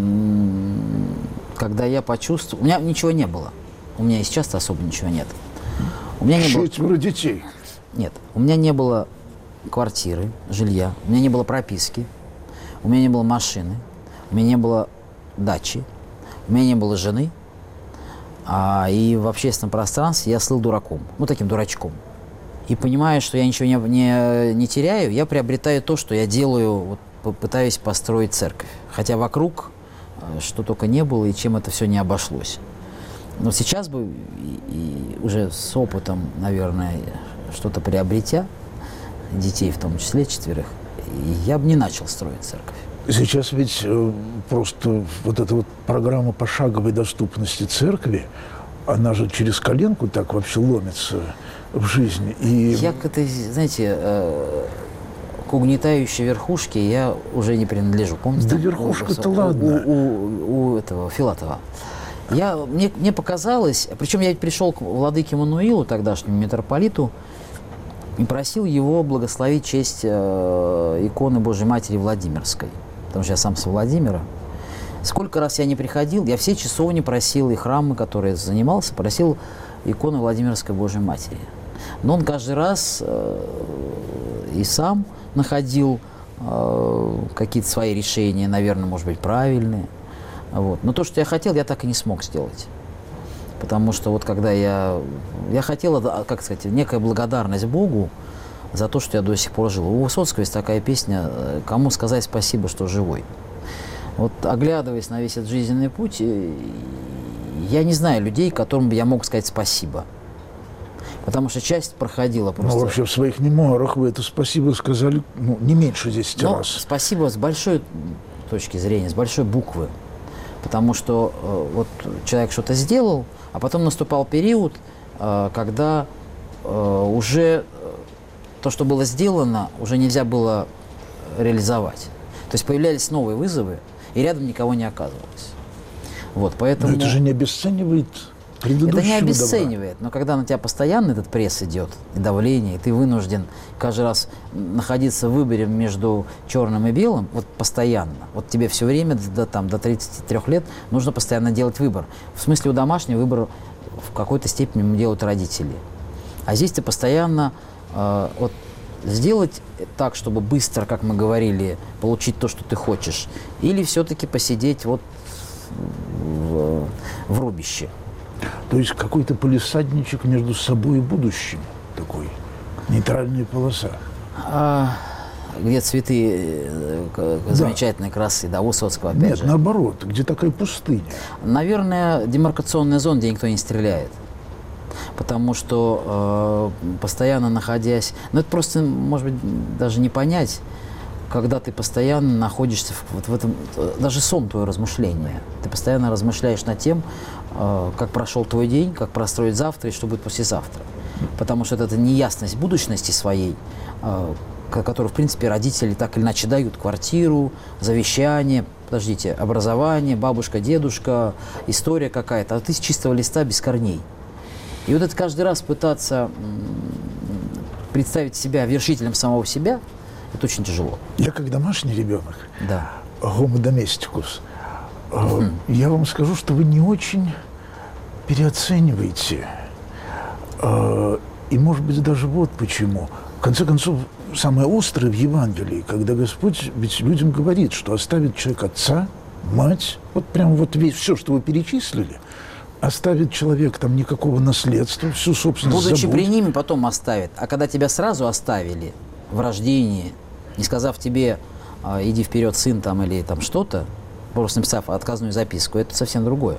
Speaker 2: когда я почувствовал... У меня ничего не было. У меня и сейчас особо ничего нет. У меня не было...
Speaker 1: Четверо детей.
Speaker 2: Нет, у меня не было квартиры, жилья, у меня не было прописки, у меня не было машины, у меня не было дачи, у меня не было жены, а, и в общественном пространстве я слыл дураком, ну таким дурачком. И понимая, что я ничего не, не, не теряю, я приобретаю то, что я делаю, вот, пытаюсь построить церковь. Хотя вокруг что только не было и чем это все не обошлось. Но сейчас бы, и, и уже с опытом, наверное, что-то приобретя, детей в том числе, четверых, я бы не начал строить церковь.
Speaker 1: Сейчас ведь э, просто вот эта вот программа пошаговой доступности церкви, она же через коленку так вообще ломится в жизни. И...
Speaker 2: Я к этой, знаете, э, к угнетающей верхушке я уже не принадлежу. Помните?
Speaker 1: Да верхушка-то ладно.
Speaker 2: У, у, у этого Филатова. Я, мне, мне показалось, причем я ведь пришел к владыке Мануилу, тогдашнему митрополиту, и просил его благословить честь э, иконы Божьей Матери Владимирской. Потому что я сам со Владимира. Сколько раз я не приходил, я все часовни просил, и храмы, которые занимался, просил иконы Владимирской Божьей Матери. Но он каждый раз э, и сам находил э, какие-то свои решения, наверное, может быть, правильные. Вот. Но то, что я хотел, я так и не смог сделать. Потому что вот когда я... Я хотел, как сказать, некая благодарность Богу за то, что я до сих пор жил. У Высоцкого есть такая песня «Кому сказать спасибо, что живой». Вот оглядываясь на весь этот жизненный путь, я не знаю людей, которым бы я мог сказать спасибо. Потому что часть проходила просто...
Speaker 1: Ну, вообще в своих мемуарах вы это спасибо сказали, ну, не меньше десяти
Speaker 2: Но
Speaker 1: раз.
Speaker 2: Спасибо с большой точки зрения, с большой буквы. Потому что э, вот человек что-то сделал, а потом наступал период, э, когда э, уже то, что было сделано, уже нельзя было реализовать. То есть появлялись новые вызовы, и рядом никого не оказывалось. Вот, поэтому...
Speaker 1: Но это же не обесценивает предыдущего
Speaker 2: Это не
Speaker 1: добра.
Speaker 2: обесценивает, но когда на тебя постоянно этот пресс идет, и давление, и ты вынужден каждый раз находиться в выборе между черным и белым, вот постоянно, вот тебе все время до, там, до тридцати трёх лет нужно постоянно делать выбор. В смысле у домашнего выбор в какой-то степени делают родители. А здесь ты постоянно э, вот, сделать так, чтобы быстро, как мы говорили, получить то, что ты хочешь, или все-таки посидеть вот в, в рубище.
Speaker 1: То есть какой-то полисадничек между собой и будущим такой, нейтральная полоса.
Speaker 2: А, где цветы э,
Speaker 1: Да.
Speaker 2: замечательной красы, да, Высоцкого опять
Speaker 1: Нет,
Speaker 2: же.
Speaker 1: наоборот, где такая пустыня.
Speaker 2: Наверное, демаркационная зона, где никто не стреляет. Потому что э, постоянно находясь... Ну, это просто, может быть, даже не понять, когда ты постоянно находишься в, вот в этом... Даже сон твое размышление. Ты постоянно размышляешь над тем, э, как прошел твой день, как простроить завтра и что будет послезавтра. Потому что это, это неясность будущности своей, э, которую, в принципе, родители так или иначе дают. Квартиру, завещание, подождите, образование, бабушка, дедушка, история какая-то. А ты с чистого листа без корней. И вот это каждый раз пытаться представить себя вершителем самого себя, это очень тяжело.
Speaker 1: Я как домашний ребенок,
Speaker 2: Да.
Speaker 1: homo domesticus, э, я вам скажу, что вы не очень переоцениваете. Э, и, может быть, даже вот почему. В конце концов, самое острое в Евангелии, когда Господь ведь людям говорит, что оставит человек отца, мать, вот прям вот весь, все, что вы перечислили, оставит человек там никакого наследства, всю собственность
Speaker 2: Будучи
Speaker 1: забудет.
Speaker 2: при ними, потом оставит. А когда тебя сразу оставили в рождении, не сказав тебе, а, иди вперед, сын, там, или там что-то, просто написав отказную записку, это совсем другое.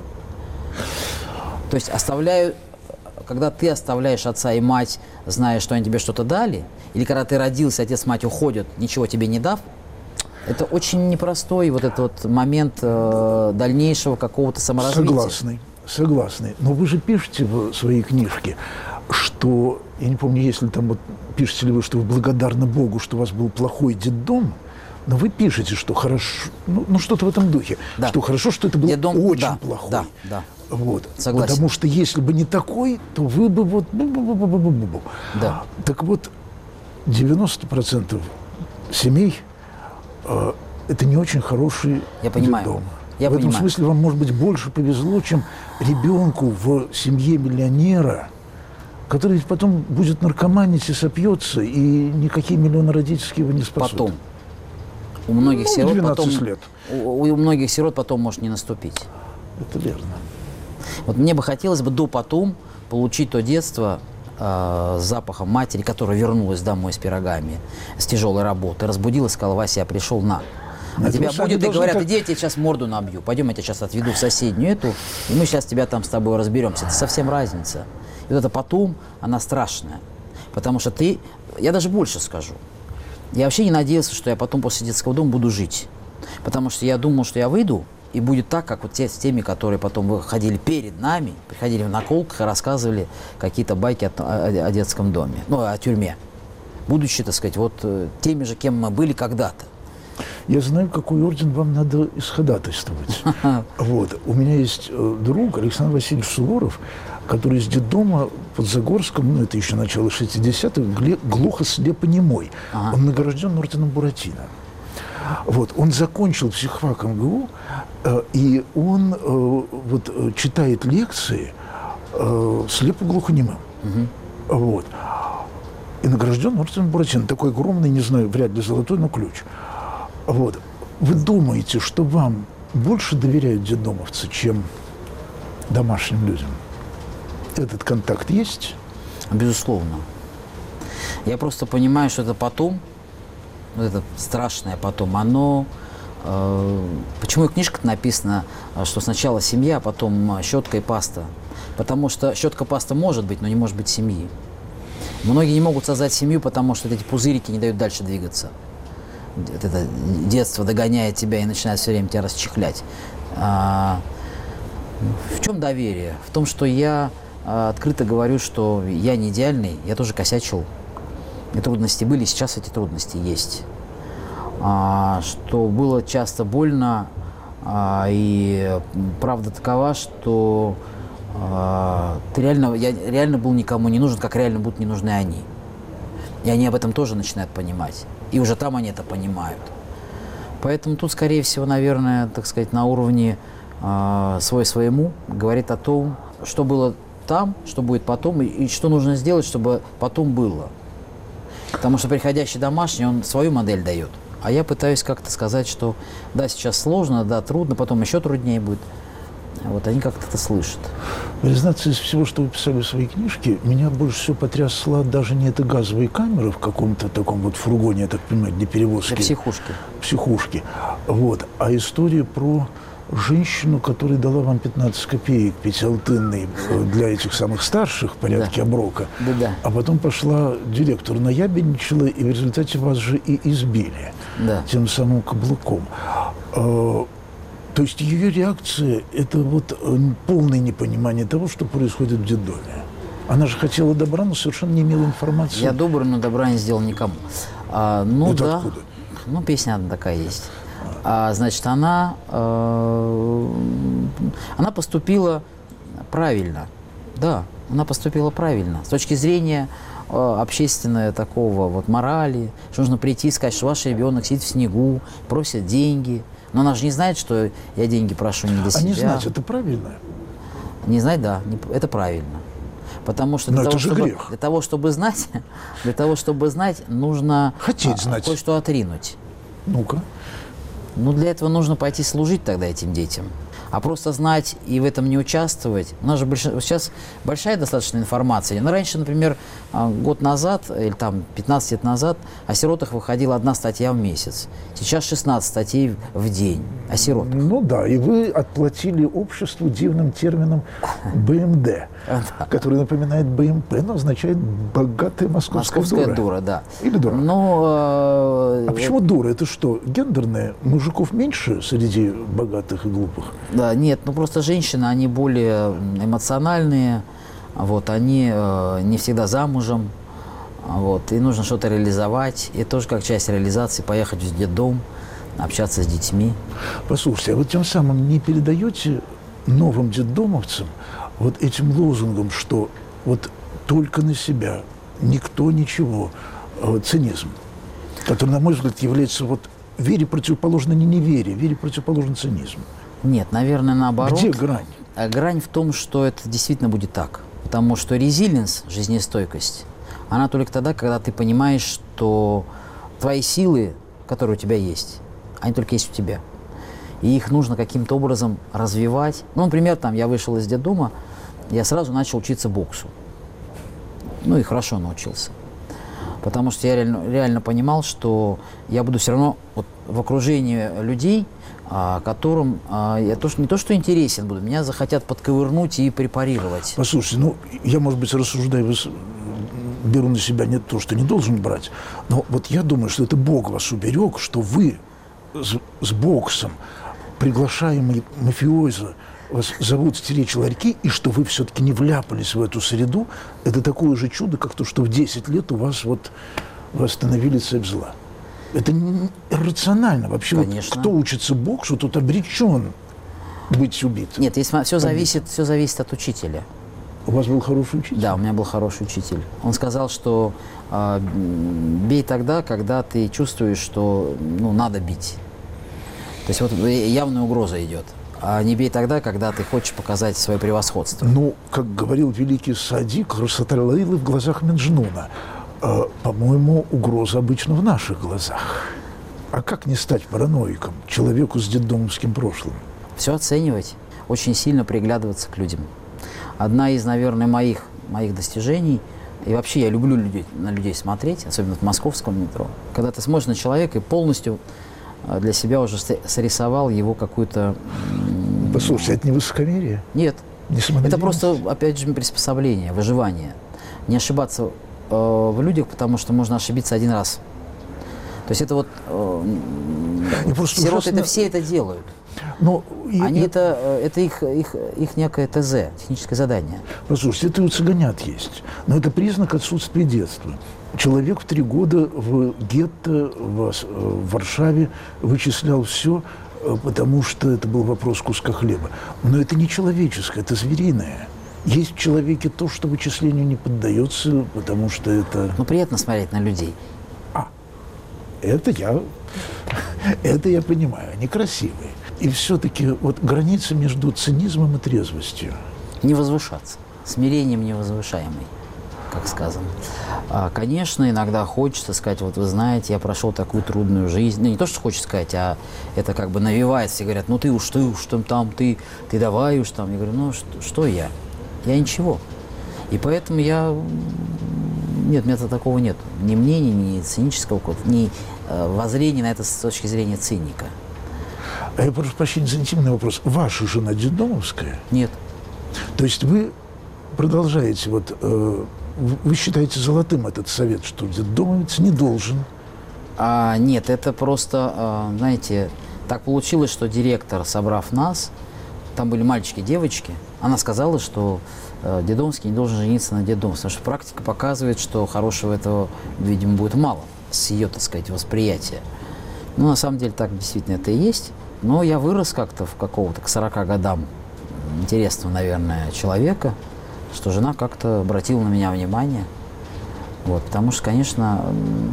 Speaker 2: То есть оставляю, когда ты оставляешь отца и мать, зная, что они тебе что-то дали, или когда ты родился, отец и мать уходят, ничего тебе не дав, это очень непростой вот этот вот момент э, дальнейшего какого-то саморазвития.
Speaker 1: Согласный. Согласны. Но вы же пишете в своей книжке, что, я не помню, если там вот пишете ли вы, что вы благодарны Богу, что у вас был плохой детдом, но вы пишете, что хорошо, ну, ну что-то в этом духе,
Speaker 2: Да.
Speaker 1: что хорошо, что это был
Speaker 2: Детдом,
Speaker 1: очень
Speaker 2: да,
Speaker 1: плохой.
Speaker 2: да, да.
Speaker 1: Вот.
Speaker 2: Согласен.
Speaker 1: Потому что если бы не такой, то вы бы вот... бу-бу-бу-бу-бу-бу-бу.
Speaker 2: Да.
Speaker 1: Так вот, девяносто процентов семей э, это не очень хороший
Speaker 2: Я понимаю.
Speaker 1: детдом.
Speaker 2: Я
Speaker 1: в этом
Speaker 2: понимаю.
Speaker 1: смысле вам, может быть, больше повезло, чем ребенку в семье миллионера, который ведь потом будет наркоманить и сопьется, и никакие миллионы родительские его не спасут.
Speaker 2: Потом. У многих
Speaker 1: Ну,
Speaker 2: сирот
Speaker 1: двенадцать
Speaker 2: потом,
Speaker 1: лет.
Speaker 2: У, у многих сирот потом может не наступить.
Speaker 1: Это верно.
Speaker 2: Вот мне бы хотелось бы до потом получить то детство э, с запахом матери, которая вернулась домой с пирогами, с тяжелой работы, разбудилась, сказала: Вася, я пришел на. А
Speaker 1: Это
Speaker 2: тебя
Speaker 1: вы сами
Speaker 2: будет и
Speaker 1: должны
Speaker 2: говорят:
Speaker 1: так-
Speaker 2: иди, я тебе сейчас морду набью, пойдем, я тебя сейчас отведу в соседнюю эту, и мы сейчас тебя там с тобой разберемся. Это совсем разница. И вот это потом, она страшная. Потому что ты... Я даже больше скажу. Я вообще не надеялся, что я потом после детского дома буду жить. Потому что я думал, что я выйду, и будет так, как вот те, с теми, которые потом выходили перед нами, приходили в наколках и рассказывали какие-то байки о, о, о детском доме, ну, о тюрьме. Будучи, так сказать, вот теми же, кем мы были когда-то.
Speaker 1: Я знаю, какой орден вам надо исходатайствовать. Вот. У меня есть друг Александр Васильевич Суворов, который из детдома под Загорском, ну, это еще начало шестидесятых, глухо-слепонемой. Ага. Он награжден орденом Буратино. Вот. Он закончил психфак эм гэ у, э, и он э, вот, читает лекции э, слепо-глухонемым. Угу. Вот. И награжден орденом Буратино. Такой огромный, не знаю, вряд ли золотой, но ключ. Вот. Вы думаете, что вам больше доверяют детдомовцы, чем домашним людям? Этот контакт есть?
Speaker 2: Безусловно. Я просто понимаю, что это потом, вот это страшное потом, оно... Э, почему и книжка написана, что сначала семья, а потом щетка и паста? Потому что щетка, паста может быть, но не может быть семьи. Многие не могут создать семью, потому что эти пузырики не дают дальше двигаться. Это детство догоняет тебя и начинает все время тебя расчехлять. А, в чем доверие? В том, что я а, открыто говорю, что я не идеальный, я тоже косячил. И трудности были, сейчас эти трудности есть. А, что было часто больно, а, и правда такова, что а, ты реально, я реально был никому не нужен, как реально будут не нужны они. И они об этом тоже начинают понимать. И уже там они это понимают. Поэтому тут, скорее всего, наверное, так сказать, на уровне э, свой своему говорит о том, что было там, что будет потом, и, и что нужно сделать, чтобы потом было. Потому что приходящий домашний, он свою модель дает. А я пытаюсь как-то сказать, что да, сейчас сложно, да, трудно, потом еще труднее будет. Вот они как-то это слышат.
Speaker 1: Признаться, из всего, что вы писали в своей книжке, меня больше всего потрясла даже не эта газовая камера в каком-то таком вот фургоне, я так понимаю, для перевозки.
Speaker 2: Для психушки.
Speaker 1: Психушки. Вот. А история про женщину, которая дала вам пятнадцать копеек пятиалтынной для этих самых старших в порядке да. оброка.
Speaker 2: Да, да.
Speaker 1: А потом пошла директору наябедничала, и в результате вас же и избили. Да. Тем самым каблуком. То есть ее реакция – это вот полное непонимание того, что происходит в детдоме. Она же хотела добра, но совершенно не имела информации.
Speaker 2: Я добр, но добра не сделал никому. А, ну
Speaker 1: это
Speaker 2: да.
Speaker 1: Откуда?
Speaker 2: Ну, песня одна такая есть. А, значит, она, э, она поступила правильно. Да, она поступила правильно. С точки зрения э, общественной такого вот морали, что нужно прийти и сказать, что ваш ребенок сидит в снегу, просит деньги. Но она же не знает, что я деньги прошу не для себя.
Speaker 1: А не знать, это правильно?
Speaker 2: Не знать, да, не, это правильно. Потому что для того, чтобы, для того, чтобы знать, для того, чтобы знать, нужно
Speaker 1: хотеть
Speaker 2: а,
Speaker 1: знать.
Speaker 2: Кое-что отринуть.
Speaker 1: Ну-ка.
Speaker 2: Ну, для этого нужно пойти служить тогда этим детям. А просто знать и в этом не участвовать. У нас же больш... сейчас большая достаточно информация. Но раньше, например, год назад, или там пятнадцать лет назад, о сиротах выходила одна статья в месяц. Сейчас шестнадцать статей в день о сиротах.
Speaker 1: Ну да, и вы отплатили обществу дивным термином бэ эм дэ, который напоминает бэ эм пэ, но означает «богатая московская,
Speaker 2: московская
Speaker 1: дура».
Speaker 2: дура, да.
Speaker 1: Или дура.
Speaker 2: Но,
Speaker 1: э... А почему дура? Это что, гендерное? Мужиков меньше среди богатых и глупых?
Speaker 2: Да, нет, ну просто женщины, они более эмоциональные, вот, они э, не всегда замужем, вот, и нужно что-то реализовать, и тоже как часть реализации поехать в детдом, общаться с детьми.
Speaker 1: Послушайте, а вот тем самым не передаете новым детдомовцам вот этим лозунгом, что вот только на себя, никто ничего, вот, цинизм, который, на мой взгляд, является вот вере противоположно не неверие, вере противоположно цинизму? Нет,
Speaker 2: наверное, наоборот.
Speaker 1: Где грань?
Speaker 2: Грань в том, что это действительно будет так. Потому что резилиенс, жизнестойкость, она только тогда, когда ты понимаешь, что твои силы, которые у тебя есть, они только есть у тебя. И их нужно каким-то образом развивать. Ну, например, там, я вышел из детдома, я сразу начал учиться боксу. Ну и хорошо научился. Потому что я реально, реально понимал, что я буду все равно вот, в окружении людей, а, которым а, я то, что, не то, что интересен буду, меня захотят подковырнуть и препарировать.
Speaker 1: Послушайте, ну, я, может быть, рассуждаю беру на себя не то, что не должен брать, но вот я думаю, что это Бог вас уберег, что вы с, с боксом, приглашаемый мафиоза, вас зовут стеречь ларьки, и что вы все-таки не вляпались в эту среду, это такое же чудо, как то, что в десять лет у вас вот вы остановили цепь зла. Это рационально. Вообще, вот, кто учится боксу, тот обречен быть убитым.
Speaker 2: Нет, есть, все, зависит, все зависит от учителя.
Speaker 1: У вас был хороший учитель?
Speaker 2: Да, у меня был хороший учитель. Он сказал, что э, бей тогда, когда ты чувствуешь, что ну, надо бить. То есть вот явная угроза идет. А не бей тогда, когда ты хочешь показать свое превосходство.
Speaker 1: Ну, как говорил великий Саади, красота Лейлы в глазах Меджнуна. Э, по-моему, угроза обычно в наших глазах. А как не стать параноиком, человеку с детдомовским прошлым?
Speaker 2: Все оценивать, очень сильно приглядываться к людям. Одна из, наверное, моих, моих достижений, и вообще я люблю людей, на людей смотреть, особенно в московском метро, когда ты смотришь на человека и полностью для себя уже срисовал его какую-то...
Speaker 1: Послушайте, это не высокомерие?
Speaker 2: Нет.
Speaker 1: Не
Speaker 2: это просто, опять же, приспособление, выживание. Не ошибаться э, в людях, потому что можно ошибиться один раз. То есть это вот... Э, сироты ужасно... это все это делают. Но Они я... это, это их, их, их некое ТЗ, техническое задание.
Speaker 1: Послушайте, это у цыганят есть. Но это признак отсутствия детства. Человек в три года в гетто в, в Варшаве вычислял все, потому что это был вопрос куска хлеба. Но это не человеческое, это звериное. Есть в человеке то, что вычислению не поддается, потому что это...
Speaker 2: Ну, приятно смотреть на людей.
Speaker 1: А, это я, это я понимаю, они красивые. И все-таки вот граница между цинизмом и трезвостью.
Speaker 2: Не возвышаться. Смирением невозвышаемый, как сказано. А, конечно, иногда хочется сказать, вот вы знаете, я прошел такую трудную жизнь. Ну, не то, что хочется сказать, а это как бы навевается. Все говорят, ну ты уж, ты уж там, там ты, ты давай уж там. Я говорю, ну что, что я? Я ничего. И поэтому я... Нет, у меня такого нет. Ни мнения, ни цинического кода, ни э, воззрения на это с точки зрения циника.
Speaker 1: А я прошу прощения за интимный вопрос. Ваша жена детдомовская?
Speaker 2: Нет.
Speaker 1: То есть вы продолжаете, вот, э, вы считаете золотым этот совет, что детдомовец не должен?
Speaker 2: А, нет, это просто, э, знаете, так получилось, что директор, собрав нас, там были мальчики и девочки, она сказала, что э, детдомовский не должен жениться на детдомовце, потому что практика показывает, что хорошего этого, видимо, будет мало с ее, так сказать, восприятия. Ну, на самом деле, так действительно это и есть. Но я вырос как-то в какого-то к сорока годам интересного, наверное, человека, что жена как-то обратила на меня внимание. Вот, потому что, конечно,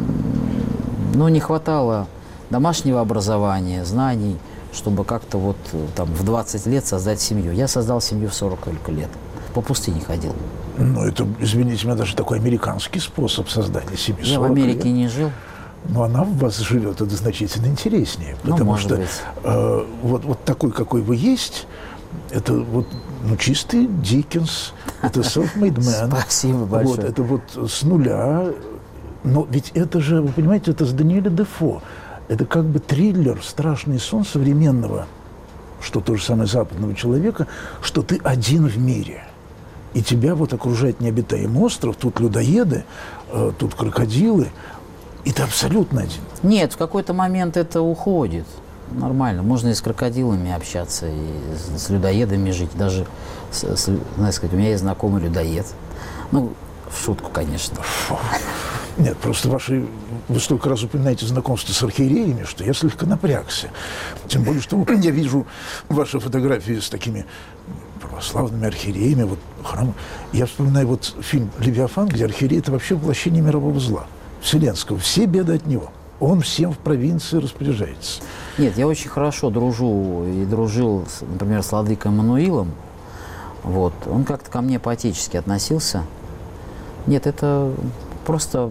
Speaker 2: ну, не хватало домашнего образования, знаний, чтобы как-то вот там в двадцать лет создать семью. Я создал семью в сорок только лет. По пустыне ходил.
Speaker 1: Ну, это, извините меня, даже такой американский способ создания семьи.
Speaker 2: Я в Америке лет. не жил.
Speaker 1: Но она в вас живет, это значительно интереснее. Потому
Speaker 2: ну,
Speaker 1: что э, вот, вот такой, какой вы есть, это вот ну, чистый Диккенс, это self-made man.
Speaker 2: Спасибо большое.
Speaker 1: Вот, это вот с нуля. Но ведь это же, вы понимаете, это с Даниэля Дефо. Это как бы триллер, страшный сон современного, что то же самое западного человека, что ты один в мире. И тебя вот окружает необитаемый остров, тут людоеды, э, тут крокодилы. И ты абсолютно один.
Speaker 2: Нет, в какой-то момент это уходит. Нормально. Можно и с крокодилами общаться, и с, с людоедами жить. Даже, с, с, знаете, сказать, у меня есть знакомый людоед. Ну, в шутку, конечно.
Speaker 1: Фу. Нет, просто ваши... Вы столько раз упоминаете знакомство с архиереями, что я слегка напрягся. Тем более, что я вижу ваши фотографии с такими православными архиереями, вот храм. Я вспоминаю вот фильм «Левиафан», где архиерей – это вообще воплощение мирового зла. Вселенского. Все беды от него. Он всем в провинции распоряжается.
Speaker 2: Нет, я очень хорошо дружу и дружил, например, с владыкой Эммануилом. Вот. Он как-то ко мне по-отечески относился. Нет, это просто,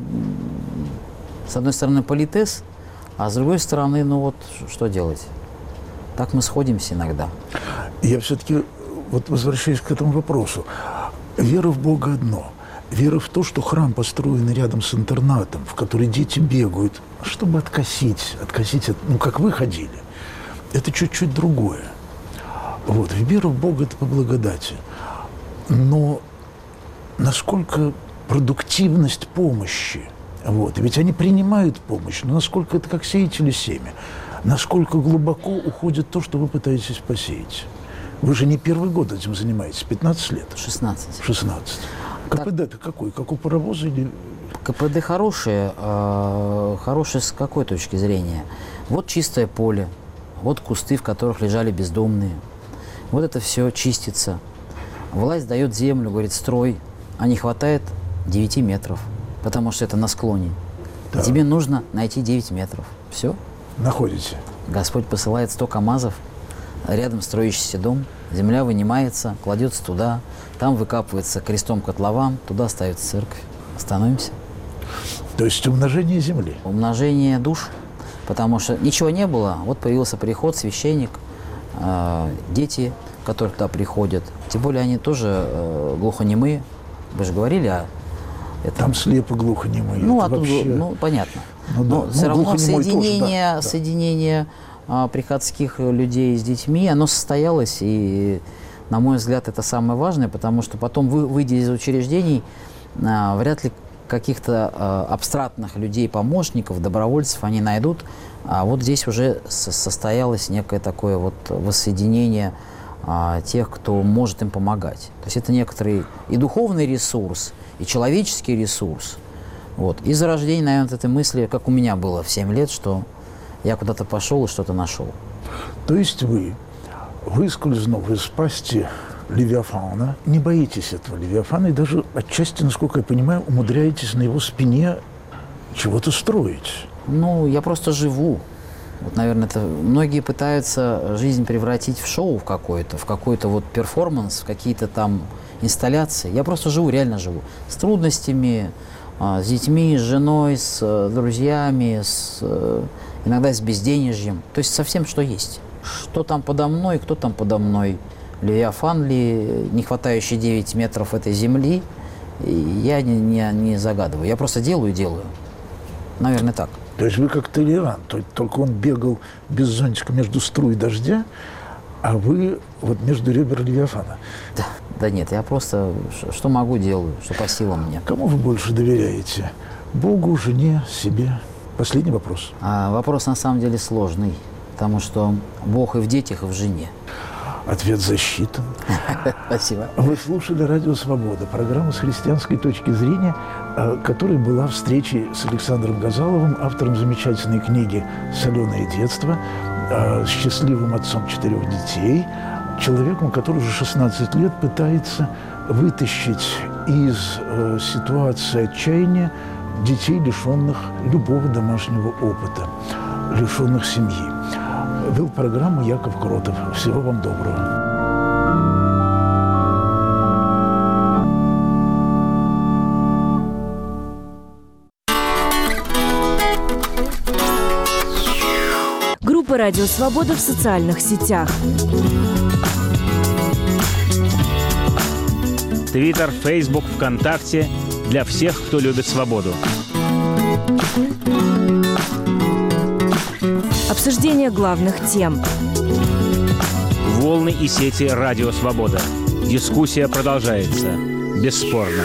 Speaker 2: с одной стороны, политес, а с другой стороны, ну вот, что делать? Так мы сходимся иногда.
Speaker 1: Я все-таки вот возвращаюсь к этому вопросу. Вера в Бога одно. Вера в то, что храм построен рядом с интернатом, в который дети бегают, чтобы откосить, откосить, ну, как вы ходили, это чуть-чуть другое. Вот, вера в Бога – это по благодати. Но насколько продуктивность помощи. Вот. И ведь они принимают помощь, но насколько это как сеятели семя, насколько глубоко уходит то, что вы пытаетесь посеять. Вы же не первый год этим занимаетесь, пятнадцать лет.
Speaker 2: шестнадцать.
Speaker 1: шестнадцать. КПД-то какой? Как у паровоза или...
Speaker 2: КПД хорошее, э, хорошее с какой точки зрения? Вот чистое поле, вот кусты, в которых лежали бездомные. Вот это все чистится. Власть дает землю, говорит, строй, а не хватает девяти метров, потому что это на склоне.
Speaker 1: Да.
Speaker 2: И тебе нужно найти девять метров. Все.
Speaker 1: Находите.
Speaker 2: Господь посылает сто КАМАЗов, рядом строящийся дом, земля вынимается, кладется туда, там выкапывается крестом котлован, туда ставится церковь. Становимся.
Speaker 1: То есть умножение земли.
Speaker 2: Умножение душ, потому что ничего не было, вот появился приход, священник, э, дети, которые туда приходят, тем более они тоже э, глухонемые, вы же говорили о этом.
Speaker 1: Там слепо глухонемые.
Speaker 2: Ну,
Speaker 1: это
Speaker 2: оттуда,
Speaker 1: вообще...
Speaker 2: ну, понятно.
Speaker 1: Ну, да.
Speaker 2: Но
Speaker 1: Ну,
Speaker 2: все равно
Speaker 1: глухонемой
Speaker 2: соединение,
Speaker 1: тоже, да,
Speaker 2: соединение а, приходских людей с детьми, оно состоялось, и, на мой взгляд, это самое важное, потому что потом, вы, выйдя из учреждений, а, вряд ли каких-то а, абстрактных людей, помощников, добровольцев они найдут, а вот здесь уже со состоялось некое такое вот воссоединение а, тех, кто может им помогать. То есть это некоторый и духовный ресурс, и человеческий ресурс. Вот. И зарождение, наверное, этой мысли, как у меня было в семь лет, что я куда-то пошел и что-то нашел.
Speaker 1: То есть вы, выскользнув из пасти Левиафана, не боитесь этого Левиафана и даже отчасти, насколько я понимаю, умудряетесь на его спине чего-то строить.
Speaker 2: Ну, я просто живу. Вот, наверное, это многие пытаются жизнь превратить в шоу в какое-то, в какой-то вот перформанс, в какие-то там инсталляции. Я просто живу, реально живу. С трудностями, с детьми, с женой, с друзьями, с, иногда с безденежьем. То есть со всем, что есть. Что там подо мной, кто там подо мной. Левиафан ли, не хватающий девять метров этой земли, я не, не, не загадываю. Я просто делаю и делаю. Наверное, так.
Speaker 1: То есть вы как толерант, только он бегал без зонтика между струй дождя, а вы вот между ребер Левиафана.
Speaker 2: Да, да нет, я просто что могу делаю, что по силам мне.
Speaker 1: Кому вы больше доверяете? Богу, жене, себе? Последний вопрос.
Speaker 2: А вопрос на самом деле сложный, потому что Бог и в детях, и в жене.
Speaker 1: Ответ засчитан.
Speaker 2: Спасибо.
Speaker 1: Вы слушали «Радио Свобода», программу с христианской точки зрения, которая была встречей с Александром Газаловым, автором замечательной книги «Соленое детство», счастливым отцом четырех детей, человеком, который уже шестнадцать лет пытается вытащить из ситуации отчаяния детей, лишенных любого домашнего опыта, лишенных семьи. Вел программу Яков Кротов. Всего вам доброго.
Speaker 3: Группа «Радио Свобода» в социальных сетях.
Speaker 4: Твиттер, Фейсбук, ВКонтакте для всех, кто любит свободу.
Speaker 3: Обсуждение главных тем.
Speaker 4: Волны и сети «Радио Свобода». Дискуссия продолжается. Бесспорно.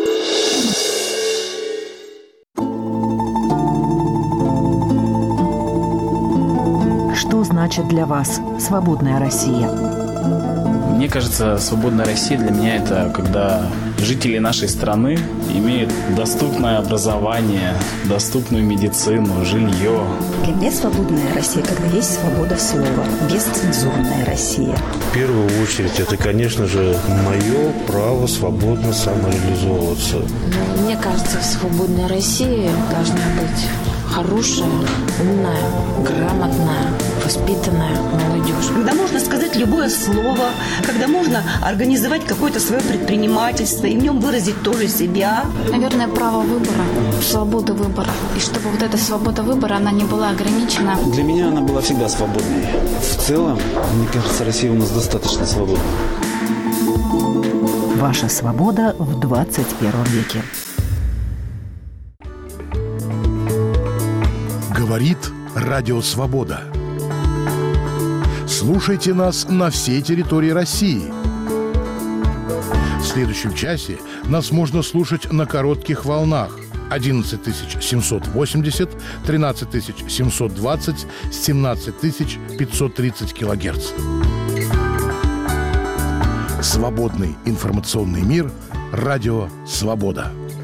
Speaker 5: Что значит для вас свободная Россия?
Speaker 6: Мне кажется, свободная Россия для меня – это когда жители нашей страны имеют доступное образование, доступную медицину, жилье.
Speaker 7: Для меня свободная Россия, когда есть свобода слова, бесцензурная Россия.
Speaker 8: В первую очередь, это, конечно же, мое право свободно самореализовываться.
Speaker 9: Мне кажется, свободная Россия должна быть хорошая, умная, грамотная, воспитанная молодежь.
Speaker 10: Когда можно сказать любое слово, когда можно организовать какое-то свое предпринимательство и в нем выразить тоже себя.
Speaker 9: Наверное, право выбора, свобода выбора. И чтобы вот эта свобода выбора, она не была ограничена.
Speaker 11: Для меня она была всегда свободной. В целом, мне кажется, Россия у нас достаточно свободна.
Speaker 5: Ваша свобода в двадцать первом веке.
Speaker 12: Говорит Радио Свобода. Слушайте нас на всей территории России. следующем часе нас можно слушать на коротких волнах одиннадцать тысяч семьсот восемьдесят, тринадцать тысяч семьсот двадцать, семнадцать тысяч пятьсот тридцать килогерц. Свободный информационный мир. Радио «Свобода».